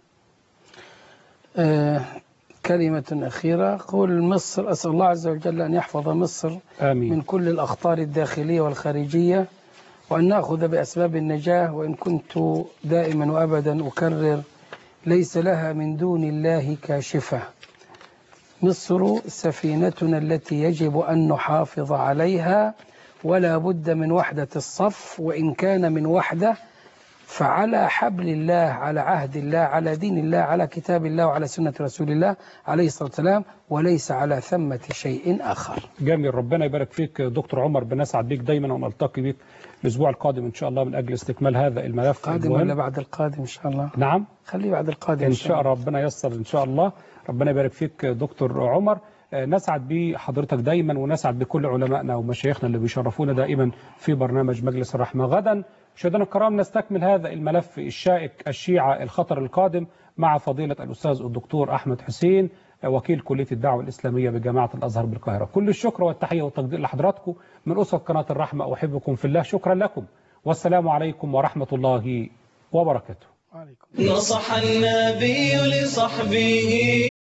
آه كلمة أخيرة، قول مصر، أسأل الله عز وجل أن يحفظ مصر آمين. من كل الأخطار الداخلية والخارجية، وأن نأخذ بأسباب النجاة. وإن كنت دائما وأبدا أكرر: ليس لها من دون الله كاشفة. مصر سفينتنا التي يجب أن نحافظ عليها، ولا بد من وحدة الصف، وإن كان من وحدة فعلى حبل الله، على عهد الله، على دين الله، على كتاب الله، وعلى سنة رسول الله عليه الصلاة والسلام، وليس على ثمة شيء آخر. جميل، ربنا يبارك فيك دكتور عمر. بنسعد بك دايما ونلتقي بك الأسبوع القادم إن شاء الله من أجل استكمال هذا الملف. قادم ولا بعد القادم إن شاء الله؟ نعم، خليه بعد القادم إن شاء الله. ربنا ييسر إن شاء الله. ربنا يبارك فيك دكتور عمر. نسعد بحضرتك دايما، ونسعد بكل علمائنا ومشايخنا اللي بيشرفونا دائما في برنامج مجلس الرحمة. غدا مشاهدينا الكرام نستكمل هذا الملف الشائك، الشيعة الخطر القادم، مع فضيلة الأستاذ الدكتور أحمد حسين، وكيل كلية الدعوة الإسلامية بجامعة الأزهر بالقاهرة. كل الشكر والتحية والتقدير لحضراتكم من أسرة قناة الرحمة. أحبكم في الله، شكرا لكم، والسلام عليكم ورحمة الله وبركاته. نصح النبي لصحبه